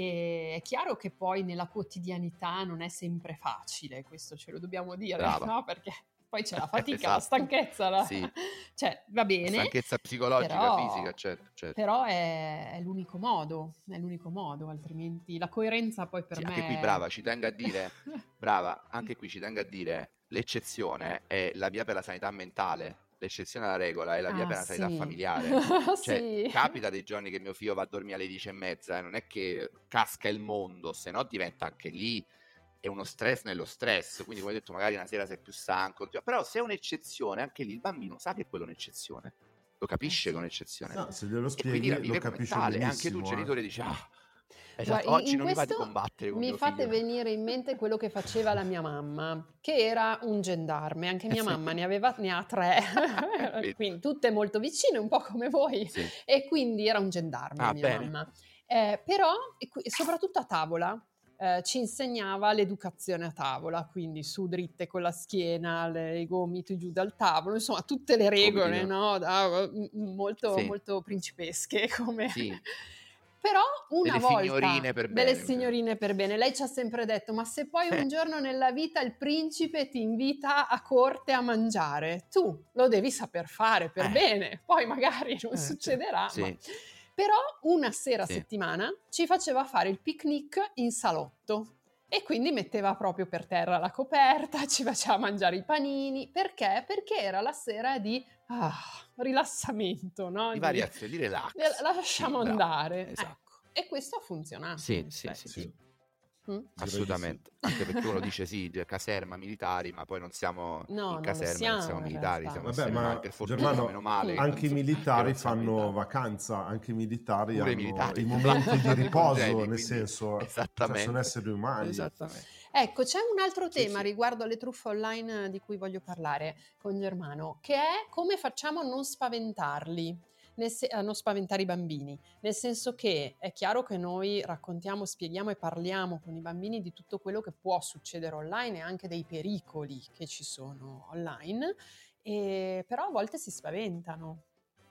E è chiaro che poi nella quotidianità non è sempre facile, questo ce lo dobbiamo dire, Brava. no? Perché poi c'è la fatica, Esatto. la stanchezza, la... Sì. cioè va bene, Stanchezza psicologica, però, fisica, certo, certo. però è, è l'unico modo, è l'unico modo, altrimenti la coerenza poi per Sì, me anche qui è- brava, ci tengo a dire, brava, anche qui ci tengo a dire, l'eccezione è la via per la sanità mentale, l'eccezione alla regola è la via Ah, per la sanità sì. familiare. Cioè, Sì. capita dei giorni che mio figlio va a dormire alle dieci e mezza, eh, non è che casca il mondo, se no diventa anche lì è uno stress nello stress, quindi come ho detto magari una sera sei più stanco, però se è un'eccezione, anche lì il bambino sa che quello è un'eccezione, lo capisce Eh, che è sì. un'eccezione. No, se glielo E quindi la spieghi lo vive come capisce tale, e anche tu benissimo. eh. genitore dici, ah, esatto, Guarda, oggi in non mi va di questo combattere con mi mio fate figlio. venire in mente quello che faceva la mia mamma, che era un gendarme. Anche mia Sì. mamma ne aveva, ne ha tre, Vedi. quindi tutte molto vicine, un po' come voi. Sì. E quindi era un gendarme Ah, mia bene. mamma. Eh, però, e qui- soprattutto a tavola, eh, ci insegnava l'educazione a tavola, quindi su dritte con la schiena, le- i gomiti giù dal tavolo, insomma tutte le regole, Gomiti, no? Da- m- molto, Sì. molto principesche come... Sì. Però una Delle volta signorine per delle bene. signorine per bene, lei ci ha sempre detto: ma se poi un Eh. giorno nella vita il principe ti invita a corte a mangiare, tu lo devi saper fare per Eh. bene, poi magari non Eh, succederà. sì. Ma... Però una sera a Sì. settimana ci faceva fare il picnic in salotto. E quindi metteva proprio per terra la coperta, ci faceva mangiare i panini. Perché? Perché era la sera di ah, rilassamento, no? Di Di- variazione, di relax. la lasciamo Sì, bravo. andare. Esatto. Ecco. E questo ha funzionato. Sì, in sì, effetti. sì, sì. Mm? Assolutamente. Anche perché uno dice sì, caserma, militari, ma poi non siamo No, in non caserma, lo siamo, non siamo in militari, realtà. siamo Vabbè, esseri ma umani, per fortuna, Germano, meno male. anche i insomma, militari che responsabilità. fanno vacanza, anche i militari Pure i hanno militari. i momenti di Hanno i riposo, congedi, nel quindi- senso, cioè, Esattamente. sono esseri umani. Esattamente. Ecco, c'è un altro Sì, tema sì. riguardo alle truffe online di cui voglio parlare con Germano, che è come facciamo a non spaventarli, nel se- a non spaventare i bambini. Nel senso che è chiaro che noi raccontiamo, spieghiamo e parliamo con i bambini di tutto quello che può succedere online e anche dei pericoli che ci sono online, e però a volte si spaventano.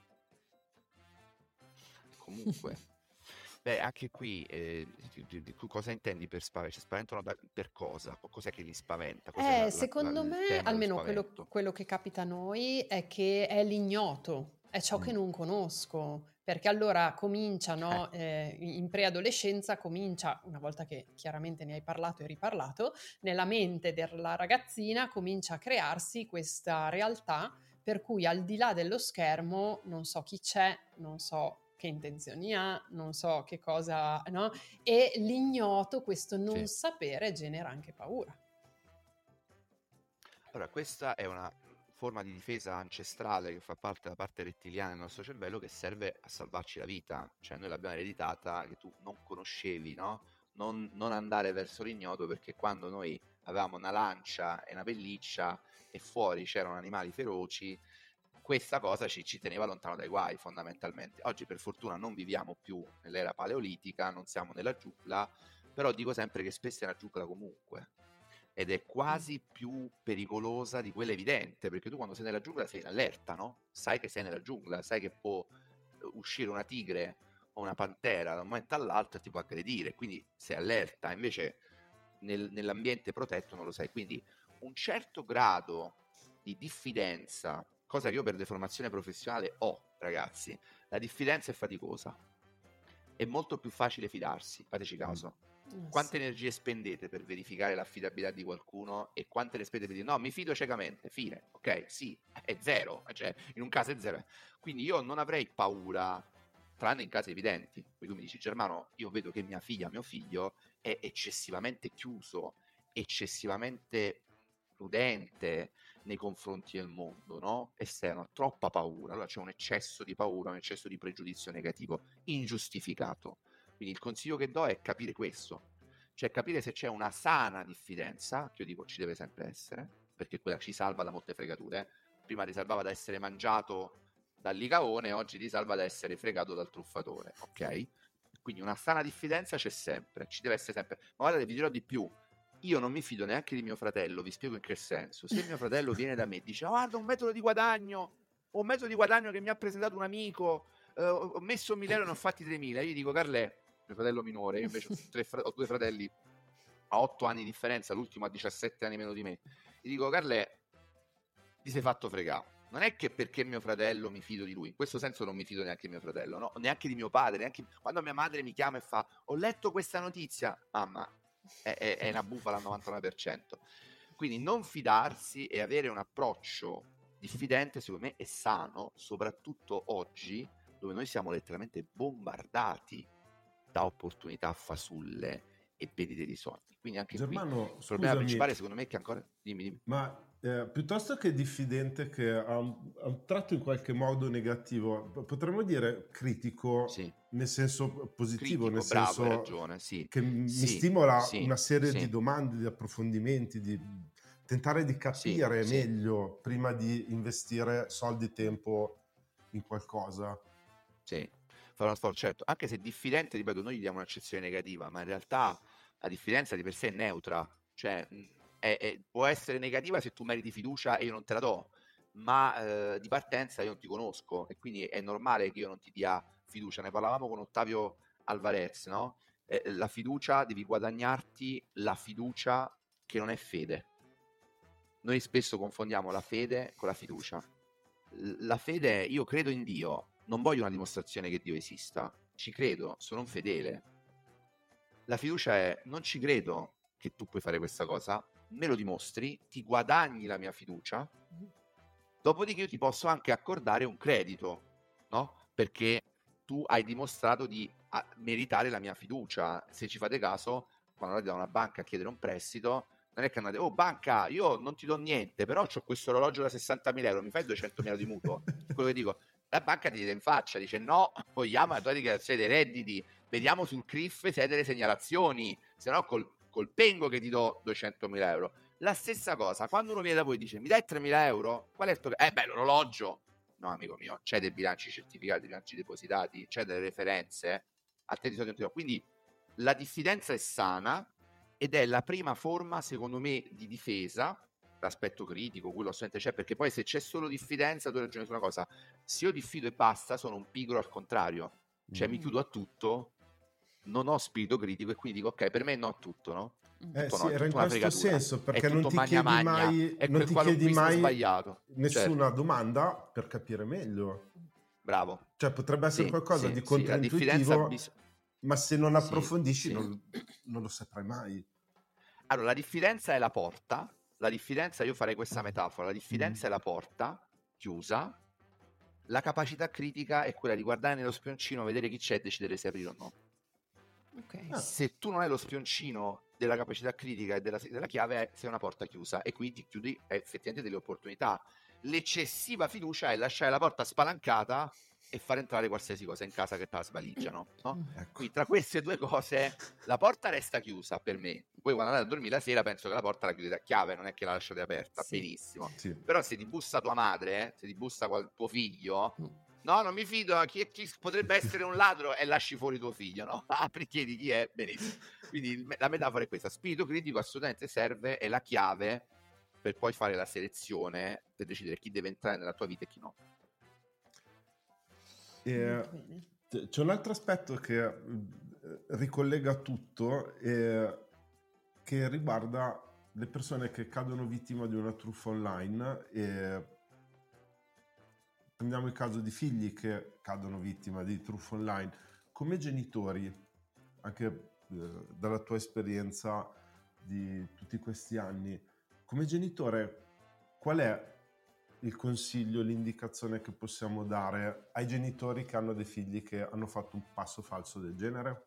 Comunque, beh, anche qui, eh, di- di- di- tu cosa intendi per spavento? Cioè, spaventano da- per cosa? Cos'è che li spaventa? Cos'è la- Eh, la- secondo la- il me, tema dello almeno quello, spavento? quello che capita a noi è che è l'ignoto, è ciò che Mm. non conosco, perché allora cominciano, eh, in preadolescenza comincia, una volta che chiaramente ne hai parlato e riparlato, nella mente della ragazzina comincia a crearsi questa realtà per cui al di là dello schermo non so chi c'è, non so che intenzioni ha, non so che cosa, no? E l'ignoto, questo non Sì. sapere, genera anche paura. Allora, questa è una forma di difesa ancestrale che fa parte della parte rettiliana del nostro cervello, che serve a salvarci la vita. Cioè noi l'abbiamo ereditata, che tu non conoscevi, no? Non, non andare verso l'ignoto, perché quando noi avevamo una lancia e una pelliccia e fuori c'erano animali feroci, questa cosa ci, ci teneva lontano dai guai, fondamentalmente. Oggi per fortuna non viviamo più nell'era paleolitica, non siamo nella giungla, però dico sempre che spesso è una giungla comunque, ed è quasi più pericolosa di quella evidente, perché tu quando sei nella giungla sei in allerta, no? Sai che sei nella giungla, sai che può uscire una tigre o una pantera da un momento all'altro e ti può aggredire, quindi sei allerta. Invece nel, nell'ambiente protetto non lo sai, quindi un certo grado di diffidenza, cosa che io per deformazione professionale ho, ragazzi. La diffidenza è faticosa, è molto più facile fidarsi, fateci caso. Quante sì. energie spendete per verificare l'affidabilità di qualcuno e quante le spendete per dire no, mi fido ciecamente, fine, ok, sì, è zero, cioè in un caso è zero. Quindi io non avrei paura, tranne in casi evidenti. Quindi tu mi dici, Germano, io vedo che mia figlia, mio figlio è eccessivamente chiuso, eccessivamente prudente nei confronti del mondo, no? Esterno, ha troppa paura, allora c'è un eccesso di paura, un eccesso di pregiudizio negativo, ingiustificato. Quindi il consiglio che do è capire questo, cioè capire se c'è una sana diffidenza, che io dico ci deve sempre essere, perché quella ci salva da molte fregature. Prima ti salvava da essere mangiato dal licaone, oggi ti salva da essere fregato dal truffatore, ok? Quindi una sana diffidenza c'è sempre, ci deve essere sempre. Ma guardate, vi dirò di più, io non mi fido neanche di mio fratello, vi spiego in che senso. Se mio fratello viene da me e dice, oh, guarda un metodo di guadagno, o un metodo di guadagno che mi ha presentato un amico, eh, ho messo mille euro e ne ho fatti tremila, io gli dico, Carlè, mio fratello minore, io invece ho, tre fra- ho due fratelli a otto anni di differenza, l'ultimo ha diciassette anni meno di me, gli dico, Carlè, ti sei fatto fregare. Non è che perché mio fratello mi fido di lui, in questo senso non mi fido neanche di mio fratello, no? Neanche di mio padre, neanche quando mia madre mi chiama e fa ho letto questa notizia, mamma, è, è, è una bufala al novantanove per cento. Quindi non fidarsi e avere un approccio diffidente secondo me è sano, soprattutto oggi dove noi siamo letteralmente bombardati da opportunità fasulle e vendite di sogni. Quindi anche Germano, qui il problema scusami, principale secondo me è che ancora dimmi, dimmi. ma eh, piuttosto che diffidente, che ha un, ha un tratto in qualche modo negativo, potremmo dire critico, Sì. nel senso positivo, Critico, nel bravo, senso hai ragione, sì. che mi Sì, stimola sì, una serie sì, di domande, di approfondimenti, di tentare di capire sì, meglio prima di investire soldi e tempo in qualcosa. sì. Fare uno sforzo, certo, anche se diffidente, ripeto, noi gli diamo un'accezione negativa, ma in realtà la diffidenza di per sé è neutra, cioè mh, è- è- può essere negativa se tu meriti fiducia e io non te la do, ma eh, di partenza io non ti conosco e quindi è normale che io non ti dia fiducia. Ne parlavamo con Ottavio Alvarez, no? Eh, la fiducia, devi guadagnarti la fiducia che non è fede. Noi spesso confondiamo la fede con la fiducia. L- La fede è io credo in Dio, non voglio una dimostrazione che Dio esista, ci credo, sono un fedele. La fiducia è non ci credo che tu puoi fare questa cosa, me lo dimostri, ti guadagni la mia fiducia, dopodiché io ti posso anche accordare un credito, no? Perché tu hai dimostrato di ah, meritare la mia fiducia. Se ci fate caso, quando andate da una banca a chiedere un prestito, non è che andate, oh banca, io non ti do niente, però ho questo orologio da sessantamila euro, mi fai duecentomila di mutuo? Quello che dico, la banca ti dice in faccia, dice no, vogliamo la tua dichiarazione dei redditi, vediamo sul C R I F se hai delle segnalazioni, se no col, col pengo che ti do duecentomila euro. La stessa cosa, quando uno viene da voi e dice mi dai tremila euro, qual è il tuo... Eh beh, l'orologio. No, amico mio, c'è dei bilanci certificati, dei bilanci depositati, c'è delle referenze, a te di solito. Quindi la diffidenza è sana ed è la prima forma, secondo me, di difesa, l'aspetto critico, quello assolutamente c'è, perché poi se c'è solo diffidenza, tu hai ragione su una cosa, se io diffido e basta, sono un pigro al contrario, cioè Mm. mi chiudo a tutto, non ho spirito critico e quindi dico ok, per me no a tutto, no? Eh Tutto sì, no, è era in tutta una questo fregatura, senso, è perché non tutto ti magna chiedi magna, mai, è non quel ti chiedi qualunquismo mai sbagliato. nessuna Certo, domanda per capire meglio. bravo. Cioè potrebbe essere Sì, qualcosa sì, di sì, la diffidenza controintuitivo, bis- ma se non sì, approfondisci sì. non, non lo saprai mai. Allora, la diffidenza è la porta. La diffidenza, io farei questa metafora, la diffidenza Mm. è la porta chiusa. La capacità critica è quella di guardare nello spioncino, vedere chi c'è e decidere se aprire o no. Ok. Ah. Se tu non hai lo spioncino della capacità critica e della, della chiave è se è una porta chiusa, e quindi chiudi effettivamente delle opportunità. L'eccessiva fiducia è lasciare la porta spalancata e far entrare qualsiasi cosa in casa che te la svaligiano, no? Ecco. Quindi tra queste due cose la porta resta chiusa per me. Poi quando andate a dormire la sera penso che la porta la chiudete a chiave, non è che la lasciate aperta, Sì. benissimo. Sì. Però se ti bussa tua madre, eh, se ti bussa qual- tuo figlio, Mm. no, non mi fido, chi, chi potrebbe essere un ladro, e lasci fuori tuo figlio, no? Apri, chiedi chi è, benissimo. Quindi il- la metafora è questa: spirito critico assolutamente serve, è la chiave per poi fare la selezione, per decidere chi deve entrare nella tua vita e chi no. E Molto bene. c- c'è un altro aspetto che eh, ricollega tutto, eh, che riguarda le persone che cadono vittima di una truffa online. E prendiamo il caso di figli che cadono vittima di truffa online. Come genitori, anche eh, dalla tua esperienza di tutti questi anni, come genitore, qual è il consiglio, l'indicazione che possiamo dare ai genitori che hanno dei figli che hanno fatto un passo falso del genere?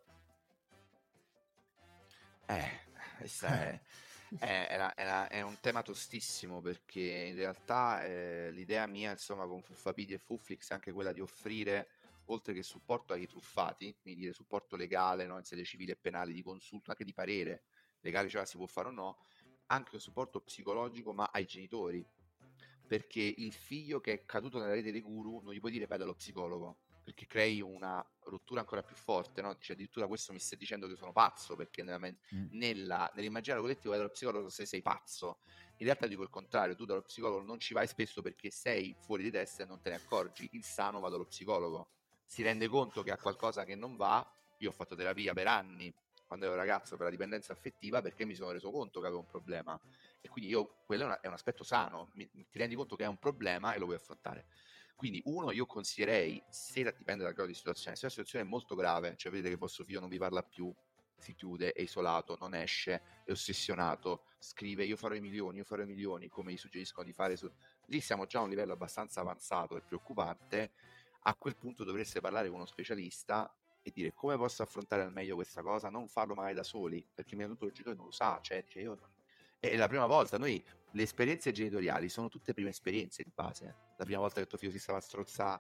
Eh, questa è, è, è la- è la- è un tema tostissimo, perché in realtà eh, l'idea mia, insomma, con Fuffapidi e Fufflix è anche quella di offrire, oltre che supporto ai truffati, quindi dire supporto legale, no, in sede civile e penale, di consulto, anche di parere legale, cioè si può fare o no, anche un supporto psicologico, ma ai genitori, perché il figlio che è caduto nella rete dei guru non gli puoi dire vai dallo psicologo, perché crei una rottura ancora più forte, no? Cioè, addirittura questo mi stai dicendo che sono pazzo, perché nella, men- Mm. nella- nell'immaginario collettivo vai dallo psicologo se sei pazzo. In realtà dico il contrario: tu dallo psicologo non ci vai spesso perché sei fuori di testa e non te ne accorgi. Il sano va dallo psicologo, si rende conto che ha qualcosa che non va. Io ho fatto terapia per anni quando ero ragazzo per la dipendenza affettiva, perché mi sono reso conto che avevo un problema, e quindi io, quello è, una- è un aspetto sano, mi, ti rendi conto che è un problema e lo vuoi affrontare. Quindi uno, io consiglierei, se dipende dal grado di situazione, se la situazione è molto grave, cioè vedete che vostro figlio non vi parla più, si chiude, è isolato, non esce, è ossessionato, scrive io farò i milioni, io farò i milioni, come gli suggeriscono di fare, su... lì siamo già a un livello abbastanza avanzato e preoccupante. A quel punto dovreste parlare con uno specialista e dire come posso affrontare al meglio questa cosa, non farlo magari da soli, perché mi ha tutto il genitore non lo sa, cioè, cioè io... è la prima volta, noi le esperienze genitoriali sono tutte prime esperienze di base. La prima volta che tuo figlio si stava a strozzare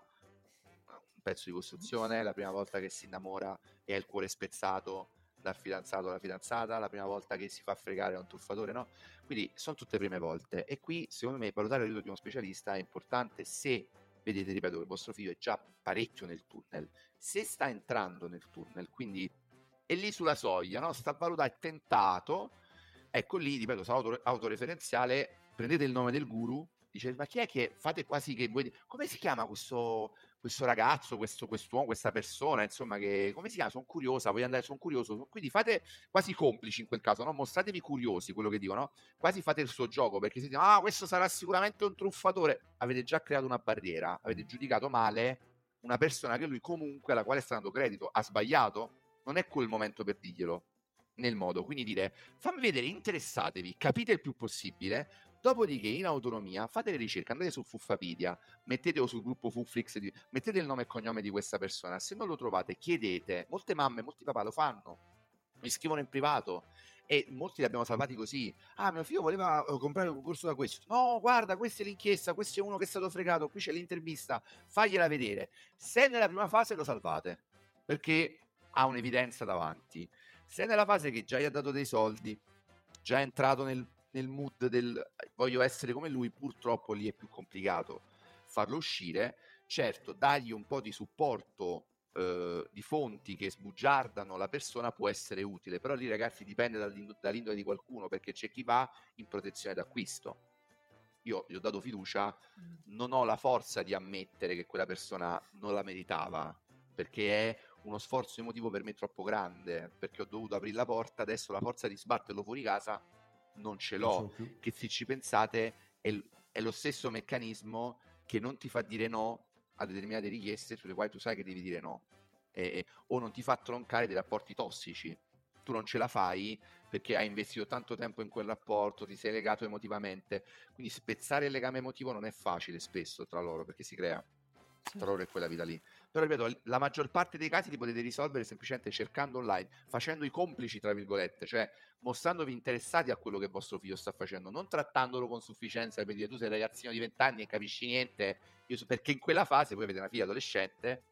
un pezzo di costruzione, la prima volta che si innamora e ha il cuore spezzato dal fidanzato o dalla fidanzata, la prima volta che si fa fregare da un truffatore, no? Quindi sono tutte prime volte, e qui secondo me valutare l'aiuto di uno specialista è importante se vedete, ripeto, che il vostro figlio è già parecchio nel tunnel. Se sta entrando nel tunnel, quindi è lì sulla soglia, no? Sta a valutare, è tentato, ecco lì, ripeto, sarà auto- autoreferenziale, prendete il nome del guru, dice ma chi è che fate quasi che voi, come si chiama questo, questo ragazzo, questo quest'uomo, questa persona, insomma, che come si chiama? Sono curiosa, voglio andare, sono curioso, quindi fate quasi complici in quel caso, no? Mostratevi curiosi, quello che dico, no? Quasi fate il suo gioco, perché se dite ah, questo sarà sicuramente un truffatore, avete già creato una barriera, avete giudicato male una persona che lui comunque, alla quale sta dando credito, ha sbagliato, non è quel momento per dirglielo nel modo, quindi dire fammi vedere, interessatevi, capite il più possibile, dopodiché in autonomia fate le ricerche, andate su Fuffapedia, mettetelo sul gruppo Fufflix, di- mettete il nome e cognome di questa persona, se non lo trovate chiedete, molte mamme, molti papà lo fanno, mi scrivono in privato e molti li abbiamo salvati così. Ah, mio figlio voleva eh, comprare un corso da questo, no guarda, questa è l'inchiesta, questo è uno che è stato fregato, qui c'è l'intervista, fagliela vedere. Se nella prima fase lo salvate perché ha un'evidenza davanti, se nella fase che già gli ha dato dei soldi, già è entrato nel, nel mood del voglio essere come lui, purtroppo lì è più complicato farlo uscire. Certo, dargli un po' di supporto eh, di fonti che sbugiardano la persona può essere utile, però lì ragazzi dipende dall'ind- dall'indole di qualcuno, perché c'è chi va in protezione d'acquisto. Io gli ho dato fiducia, non ho la forza di ammettere che quella persona non la meritava, perché è uno sforzo emotivo per me troppo grande, perché ho dovuto aprire la porta, adesso la forza di sbatterlo fuori casa non ce Non l'ho, sono più. che se ci pensate è, l- è lo stesso meccanismo che non ti fa dire no a determinate richieste sulle quali tu sai che devi dire no, e, e- o non ti fa troncare dei rapporti tossici. Tu non ce la fai perché hai investito tanto tempo in quel rapporto, ti sei legato emotivamente, quindi spezzare il legame emotivo non è facile spesso tra loro, perché si crea tra loro e quella vita lì. Però ripeto, la maggior parte dei casi li potete risolvere semplicemente cercando online, facendo i complici, tra virgolette, cioè mostrandovi interessati a quello che vostro figlio sta facendo, non trattandolo con sufficienza per dire tu sei ragazzino di venti anni e capisci niente, io so, perché in quella fase, voi avete una figlia adolescente,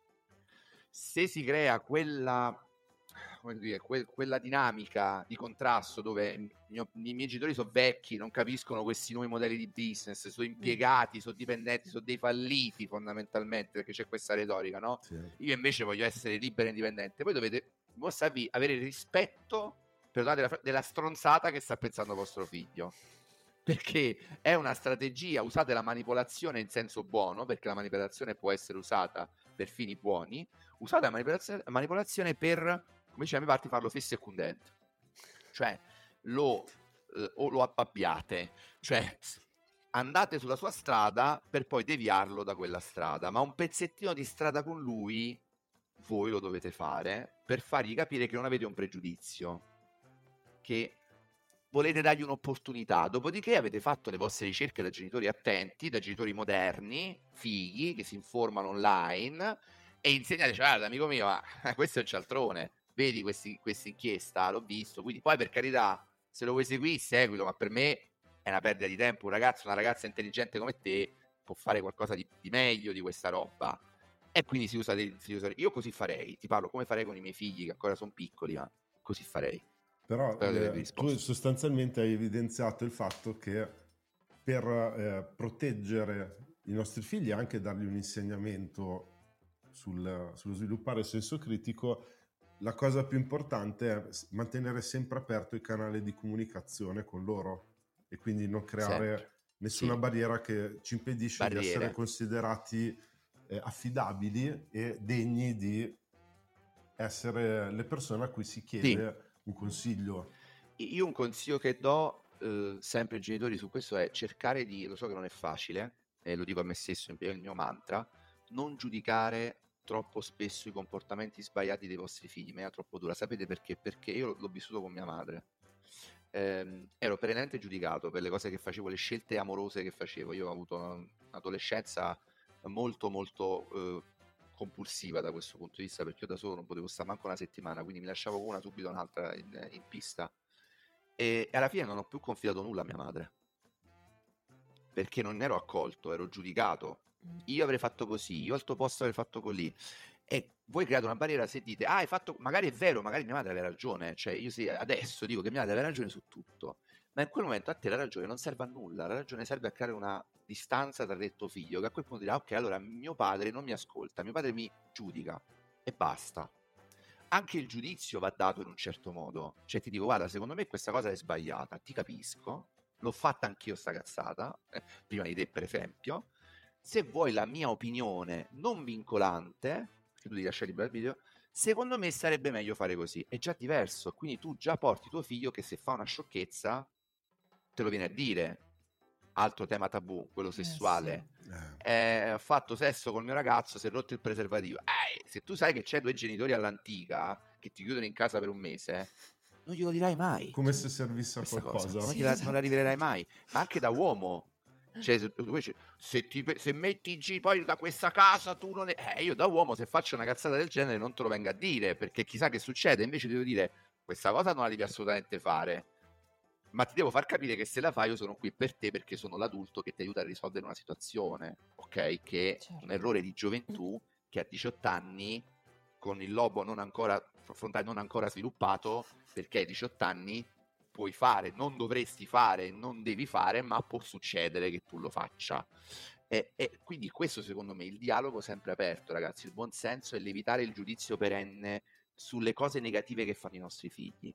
se si crea quella, come dire, que- quella dinamica di contrasto dove i, mio- i miei genitori sono vecchi, non capiscono questi nuovi modelli di business, sono impiegati, sono dipendenti, sono dei falliti fondamentalmente, perché c'è questa retorica, no? Sì. Io invece voglio essere libero e indipendente. Poi dovete mostrarvi, avere rispetto, perdonate, della, della stronzata che sta pensando vostro figlio, perché è una strategia, usate la manipolazione in senso buono, perché la manipolazione può essere usata per fini buoni, usate la manipolazione, manipolazione per, come diceva, mi parti, farlo fesso e cundente, cioè lo, eh, o lo abbabbiate, cioè andate sulla sua strada per poi deviarlo da quella strada, ma un pezzettino di strada con lui voi lo dovete fare per fargli capire che non avete un pregiudizio, che volete dargli un'opportunità, dopodiché avete fatto le vostre ricerche da genitori attenti, da genitori moderni, fighi, che si informano online, e insegnate, cioè, guarda amico mio, ma questo è un cialtrone, vedi questa inchiesta, l'ho visto, quindi poi per carità, se lo vuoi seguire, seguilo, ma per me è una perdita di tempo. Un ragazzo, una ragazza intelligente come te può fare qualcosa di, di meglio di questa roba, e quindi si usa, dei, si usa, io così farei, ti parlo come farei con i miei figli che ancora sono piccoli, ma così farei. Però Spero di avervi eh, tu risposto. sostanzialmente hai evidenziato il fatto che per eh, proteggere i nostri figli e anche dargli un insegnamento sul, sullo sviluppare il senso critico, la cosa più importante è mantenere sempre aperto il canale di comunicazione con loro e quindi non creare Sempre. nessuna Sì. barriera che ci impedisce Barriere. di essere considerati eh, affidabili e degni di essere le persone a cui si chiede Sì. un consiglio. Io un consiglio che do eh, sempre ai genitori su questo è cercare di, lo so che non è facile, e lo dico a me stesso, è il mio mantra, non giudicare troppo spesso i comportamenti sbagliati dei vostri figli, ma è troppo dura. Sapete perché? Perché io l'ho vissuto con mia madre. Eh, ero perennemente giudicato per le cose che facevo, le scelte amorose che facevo. Io ho avuto un'adolescenza molto molto eh, compulsiva da questo punto di vista, perché io da solo non potevo stare manco una settimana, quindi mi lasciavo una subito un'altra in, in pista, e alla fine non ho più confidato nulla a mia madre, perché non ero accolto, ero giudicato. Io avrei fatto così, io al tuo posto avrei fatto così, e voi create una barriera se dite ah hai fatto, magari è vero, magari mia madre aveva ragione, cioè io sì, adesso dico che mia madre aveva ragione su tutto, ma in quel momento a te la ragione non serve a nulla, la ragione serve a creare una distanza tra te e tuo figlio, che a quel punto dirà ok, allora mio padre non mi ascolta, mio padre mi giudica e basta. Anche il giudizio va dato in un certo modo, cioè ti dico guarda secondo me questa cosa è sbagliata, ti capisco, l'ho fatta anch'io sta cazzata, eh, prima di te per esempio, se vuoi la mia opinione non vincolante, che tu devi lasciare libero il video, secondo me sarebbe meglio fare così, è già diverso, quindi tu già porti tuo figlio che se fa una sciocchezza te lo viene a dire. Altro tema tabù, quello sessuale. Eh, Eh, ho fatto sesso col mio ragazzo, si è rotto il preservativo. Eh, se tu sai che c'è due genitori all'antica che ti chiudono in casa per un mese, non glielo dirai mai. come se servisse a Questa qualcosa. cosa non, Sì, gliela, esatto. non la rivelerai mai, ma anche da uomo. Cioè, se, se, ti, se metti G poi da questa casa tu non è... Eh, io da uomo se faccio una cazzata del genere non te lo venga a dire, perché chissà che succede, invece devo dire questa cosa non la devi assolutamente fare, ma ti devo far capire che se la fai io sono qui per te perché sono l'adulto che ti aiuta a risolvere una situazione, ok? Che è Certo. un errore di gioventù che a diciotto anni, con il lobo non ancora frontale non ancora sviluppato, perché ai diciotto anni puoi fare, non dovresti fare, non devi fare, ma può succedere che tu lo faccia. E, e quindi questo secondo me, il dialogo sempre aperto, ragazzi, il buon senso è l'evitare il giudizio perenne sulle cose negative che fanno i nostri figli.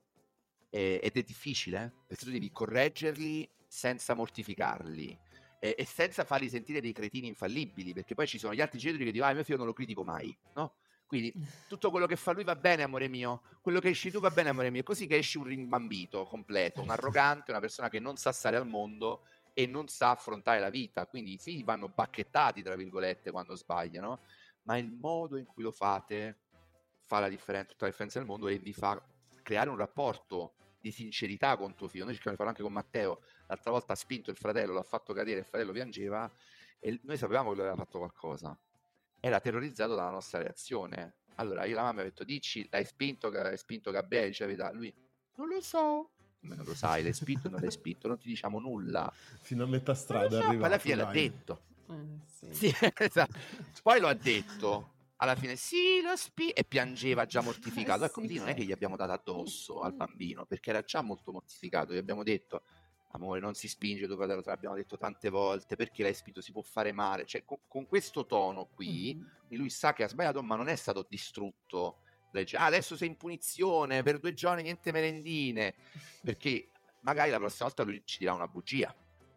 E, ed è difficile, eh? Perché tu devi correggerli senza mortificarli e, e senza farli sentire dei cretini infallibili, perché poi ci sono gli altri genitori che dicono ah mio figlio non lo critico mai, no? Quindi tutto quello che fa lui va bene amore mio, quello che esci tu va bene amore mio, così che esci un rimbambito completo, un arrogante, una persona che non sa stare al mondo e non sa affrontare la vita. Quindi i figli vanno bacchettati tra virgolette quando sbagliano, ma il modo in cui lo fate fa la differenza, tutta la differenza nel mondo, e vi fa creare un rapporto di sincerità con tuo figlio. Noi cerchiamo di farlo anche con Matteo, l'altra volta ha spinto il fratello, l'ha fatto cadere, il fratello piangeva e noi sapevamo che lui aveva fatto qualcosa, era terrorizzato dalla nostra reazione. Allora io la mamma mi ha detto: dici, l'hai spinto, hai spinto Gabriele, diceva verità. Lui: non lo so. Come non lo sai, l'hai spinto o non l'hai spinto? Non ti diciamo nulla. Fino a metà strada è So, arrivato, poi alla fine dai. l'ha detto. Eh, sì. Sì, esatto. Poi lo ha detto. Alla fine sì, lo spi e piangeva già mortificato. Ecco, Sì, lì non è che gli abbiamo dato addosso al bambino, perché era già molto mortificato. Gli abbiamo detto: amore, non si spinge tuo fratello, te l'abbiamo detto tante volte, perché l'hai spinto, si può fare male. Cioè, con, con questo tono qui, Mhm. lui sa che ha sbagliato, ma non è stato distrutto. Lei dice: ah, adesso sei in punizione, per due giorni niente merendine, perché magari la prossima volta lui ci dirà una bugia.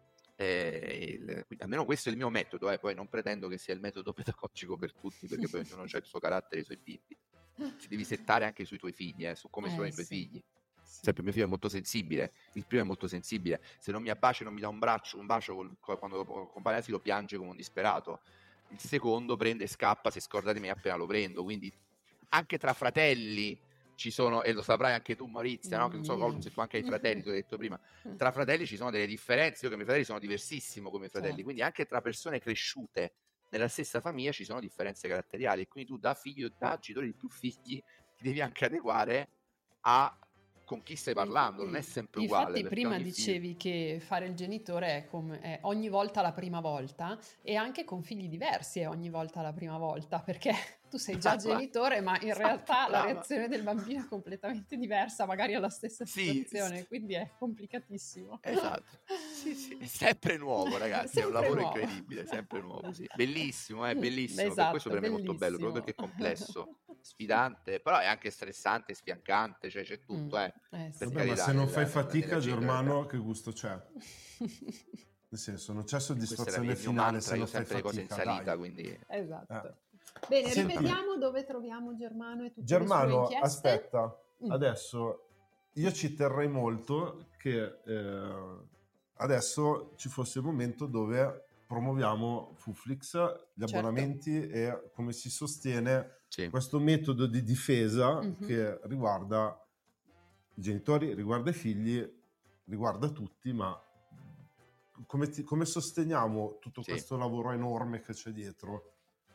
Eh, il, quindi, almeno questo è il mio metodo, eh, poi non pretendo che sia il metodo pedagogico per tutti, perché poi ognuno ha il suo carattere e i suoi figli. Ti devi settare anche sui tuoi figli, eh, su come Eh, sono i tuoi sì. figli. Sì. Sempre mio figlio è molto sensibile, il primo è molto sensibile, se non mi abbraccia e non mi dà un braccio, un bacio col, quando compare asilo piange come un disperato. Il secondo prende e scappa se scorda di me appena lo prendo, quindi anche tra fratelli ci sono, e lo saprai anche tu Maurizia, no? Che non so Mio. se tu anche hai fratelli, ti ho detto prima, tra fratelli ci sono delle differenze. Io che i miei fratelli sono diversissimo come fratelli, Certo. quindi anche tra persone cresciute nella stessa famiglia ci sono differenze caratteriali, e quindi tu da figlio, da genitore di più figli, ti devi anche adeguare a con chi stai parlando, non è sempre uguale. Infatti prima dicevi figlio... che fare il genitore è, come, è ogni volta la prima volta, e anche con figli diversi è ogni volta la prima volta, perché tu sei già genitore, ma in realtà la reazione del bambino è completamente diversa, magari alla stessa situazione, sì, quindi è complicatissimo. Esatto, sì, sì, è sempre nuovo, ragazzi, sempre è un lavoro nuovo. Incredibile, sempre nuovo, sì. Bellissimo, è eh, bellissimo, esatto, per questo per me è molto bello, proprio perché è complesso, sfidante, però è anche stressante, sfiancante, cioè c'è tutto, eh. eh sì. Vabbè, ma se non fai fatica, Germano, che gusto c'è? Nel senso, non c'è soddisfazione finale mantra, se non fai sempre fatica, le cose in salita, dai. quindi... Esatto. Eh. Bene, Senti, ripetiamo dove troviamo Germano e tutte Germano, le sue inchieste. aspetta, mm. adesso io ci terrei molto che eh, adesso ci fosse il momento dove promuoviamo Fuflix, gli abbonamenti, certo, e come si sostiene, sì, questo metodo di difesa, mm-hmm, che riguarda i genitori, riguarda i figli, riguarda tutti, ma come, ti, come sosteniamo tutto, sì, questo lavoro enorme che c'è dietro?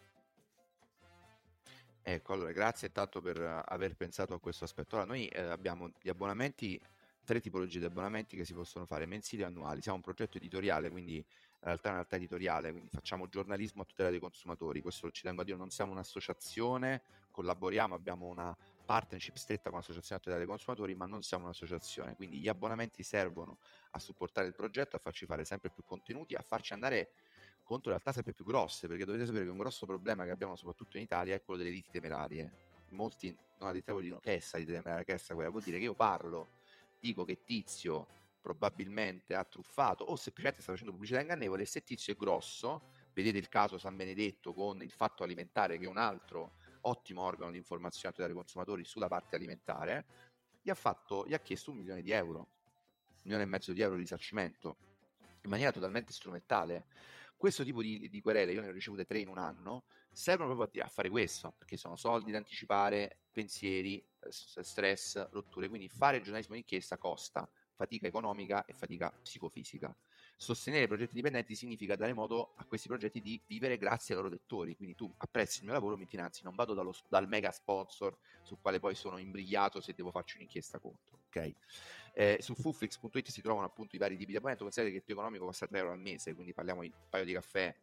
Ecco, allora grazie tanto per uh, aver pensato a questo aspetto. Allora, noi eh, abbiamo gli abbonamenti, tre tipologie di abbonamenti che si possono fare, mensili e annuali. Siamo un progetto editoriale, quindi in realtà è una realtà editoriale, quindi facciamo giornalismo a tutela dei consumatori. Questo ci tengo a dire, non siamo un'associazione, collaboriamo, abbiamo una partnership stretta con l'associazione a tutela dei consumatori, ma non siamo un'associazione. Quindi gli abbonamenti servono a supportare il progetto, a farci fare sempre più contenuti, a farci andare contro realtà sempre più grosse, perché dovete sapere che un grosso problema che abbiamo soprattutto in Italia è quello delle liti temerarie. Molti non addirittura dicono: che è essa lite temeraria, che è essa quella? Vuol dire che io parlo, dico che Tizio probabilmente ha truffato o semplicemente sta facendo pubblicità ingannevole, e se Tizio è grosso, vedete il caso San Benedetto con il Fatto Alimentare, che è un altro ottimo organo di informazione a tutela dei consumatori sulla parte alimentare, gli ha, fatto, gli ha chiesto un milione di euro, un milione e mezzo di euro di risarcimento, in maniera totalmente strumentale. Questo tipo di, di querele, io ne ho ricevute tre in un anno, servono proprio a, a fare questo, perché sono soldi da anticipare, pensieri, stress, rotture. Quindi fare giornalismo d'inchiesta costa fatica economica e fatica psicofisica. Sostenere progetti dipendenti significa dare modo a questi progetti di vivere grazie ai loro lettori. Quindi tu apprezzi il mio lavoro, mi finanzi, non vado dallo, dal mega sponsor sul quale poi sono imbrigliato se devo farci un'inchiesta contro, ok? Eh, su fuflix punto it si trovano appunto i vari tipi di abbonamento. Considerate che il più economico costa tre euro al mese, quindi parliamo di un paio di caffè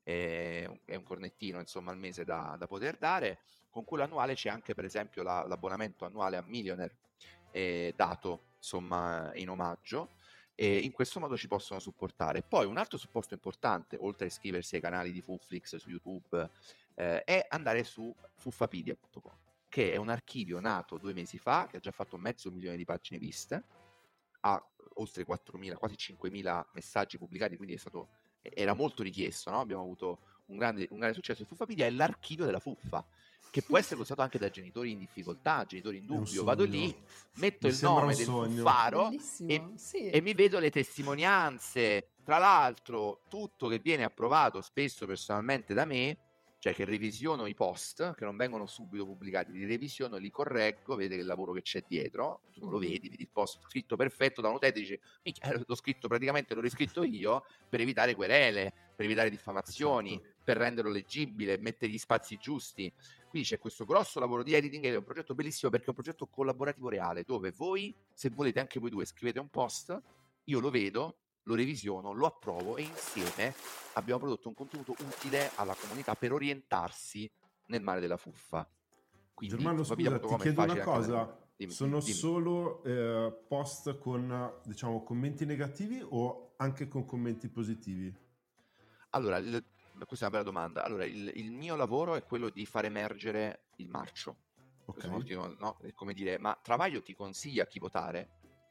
e un cornettino insomma al mese da, da poter dare. Con quello annuale c'è anche per esempio la, l'abbonamento annuale a Millionaire, eh, dato insomma in omaggio, e in questo modo ci possono supportare. Poi un altro supporto importante, oltre a iscriversi ai canali di Fuflix su YouTube, eh, è andare su fuffapedia punto com, che è un archivio nato due mesi fa, che ha già fatto mezzo milione di pagine viste, ha oltre quattromila, quasi cinquemila messaggi pubblicati, quindi è stato, era molto richiesto, no? Abbiamo avuto un grande, un grande successo. Fuffapedia è l'archivio della fuffa, che può essere usato anche da genitori in difficoltà, genitori in dubbio. Vado lì, metto mi il nome del fuffaro e, sì, e mi vedo le testimonianze. Tra l'altro, tutto che viene approvato spesso personalmente da me, cioè che revisiono i post, che non vengono subito pubblicati, li revisiono, li correggo, vedete che il lavoro che c'è dietro, tu non lo vedi, vedi il post scritto perfetto da un utente e dici: l'ho scritto praticamente, l'ho riscritto io per evitare querele, per evitare diffamazioni, certo, per renderlo leggibile, mettere gli spazi giusti. Quindi c'è questo grosso lavoro di editing ed è un progetto bellissimo perché è un progetto collaborativo reale, dove voi, se volete anche voi due, scrivete un post, io lo vedo, lo revisiono, lo approvo e insieme abbiamo prodotto un contenuto utile alla comunità per orientarsi nel mare della fuffa. Quindi, Germano, scusa, ti chiedo una cosa, dimmi, sono dimmi. solo eh, post con, diciamo, commenti negativi o anche con commenti positivi? Allora, il, questa è una bella domanda. Allora, il, il mio lavoro è quello di far emergere il marcio. Okay. Molti, no? È come dire, ma Travaglio ti consiglia chi votare?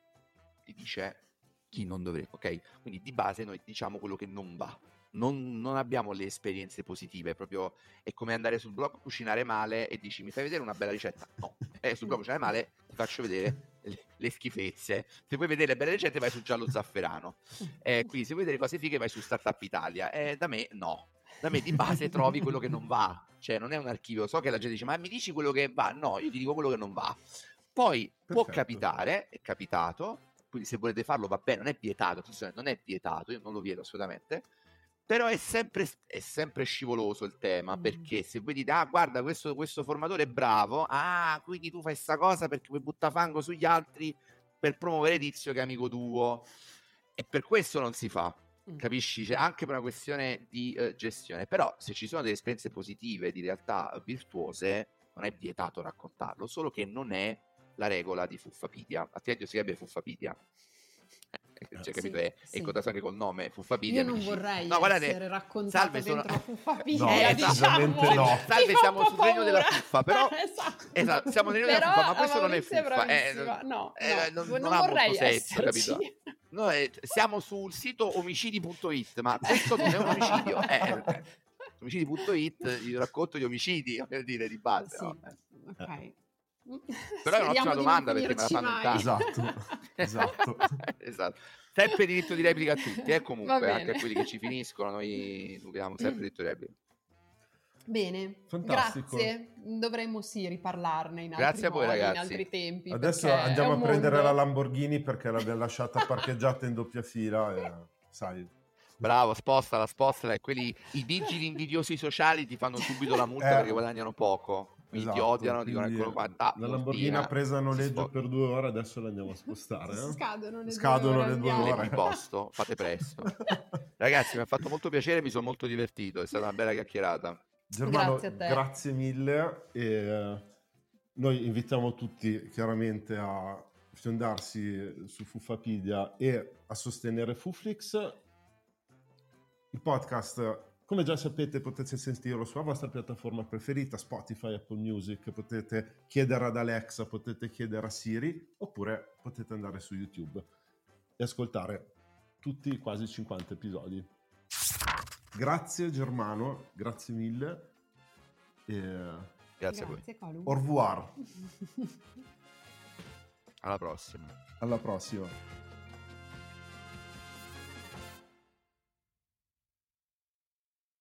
Ti dice chi non dovrebbe, ok? Quindi di base noi diciamo quello che non va. Non, non abbiamo le esperienze positive, proprio è come andare sul blog cucinare male e dici mi fai vedere una bella ricetta? No, eh, sul blog cucinare male ti faccio vedere le, le schifezze. Se vuoi vedere le belle ricette vai su Giallo Zafferano, eh, quindi se vuoi vedere cose fighe vai su Startup Italia. Eh, da me no, da me di base trovi quello che non va, cioè non è un archivio. So che la gente dice ma mi dici quello che va? No, io ti dico quello che non va. Poi Perfetto. Può capitare, è capitato, quindi se volete farlo va bene, non è vietato, attenzione, non è vietato, io non lo vieto assolutamente. Però è sempre, è sempre scivoloso il tema, Mm. perché se voi dite, ah guarda questo, questo formatore è bravo, ah quindi tu fai sta cosa perché vuoi buttare fango sugli altri per promuovere Tizio che è amico tuo, e per questo non si fa, Mm. capisci? Cioè, anche per una questione di eh, gestione. Però se ci sono delle esperienze positive, di realtà virtuose, non è vietato raccontarlo, solo che non è la regola di Fuffapedia, altrimenti si chiama Fuffapedia. Cioè, Sì, capito? È, sì. è codato anche col nome Fuffapedia. Io mi non dici, vorrei no, guardate, essere raccontato salve, sono- dentro Fuffapedia, No, Eh, decisamente diciamo. no. Salve, Mi fa siamo un po' sul regno della paura. fuffa, però- esatto. Esatto, siamo nel regno della Però fuffa, ma questo non è Maurizio è fuffa, eh, bravissima. no, eh, no, non- non, non ha molto vorrei senso, esserci. capito? Noi siamo sul sito omicidi punto it, ma questo non è un omicidio. Eh, omicidi punto it, io racconto gli omicidi, voglio dire, di base. Sì, no? Eh. ok. Però è Speriamo un'ottima di non domanda perché me la finirci fanno in mai. tanti. Esatto, esatto. Esatto. Sempre diritto di replica a tutti, eh, Va comunque, bene. anche a quelli che ci finiscono, noi abbiamo sempre diritto di replica. Bene, Fantastico. grazie. Dovremmo sì riparlarne in altri Grazie a voi, modi, in ragazzi. altri tempi. Adesso perché andiamo è a un prendere mondo. la Lamborghini perché l'abbiamo lasciata parcheggiata in doppia fila e sai. Bravo, spostala, spostala. E quelli, i vigili invidiosi sociali ti fanno subito la multa Eh, perché guadagnano poco. Quindi ti esatto, odiano, dicono quindi eccolo qua. Ta, la Lamborghini multina, ha preso a si noleggio sposta. per due ore, adesso l'andiamo a spostare. eh? Scadono le Scadono due ore, le due andiamo. ore. Di posto, fate presto. Ragazzi, mi ha fatto molto piacere, mi sono molto divertito, è stata una bella chiacchierata. Germano, Grazie a te. grazie mille. E eh, noi invitiamo tutti chiaramente a fiondarsi su Fuffapedia e a sostenere Fuflix. Il podcast, come già sapete, potete sentirlo sulla vostra piattaforma preferita, Spotify, Apple Music, potete chiedere ad Alexa, potete chiedere a Siri, oppure potete andare su YouTube e ascoltare tutti i quasi cinquanta episodi. Grazie Germano, grazie mille. E Grazie a voi. Grazie, Colu. au revoir, Alla prossima. alla prossima.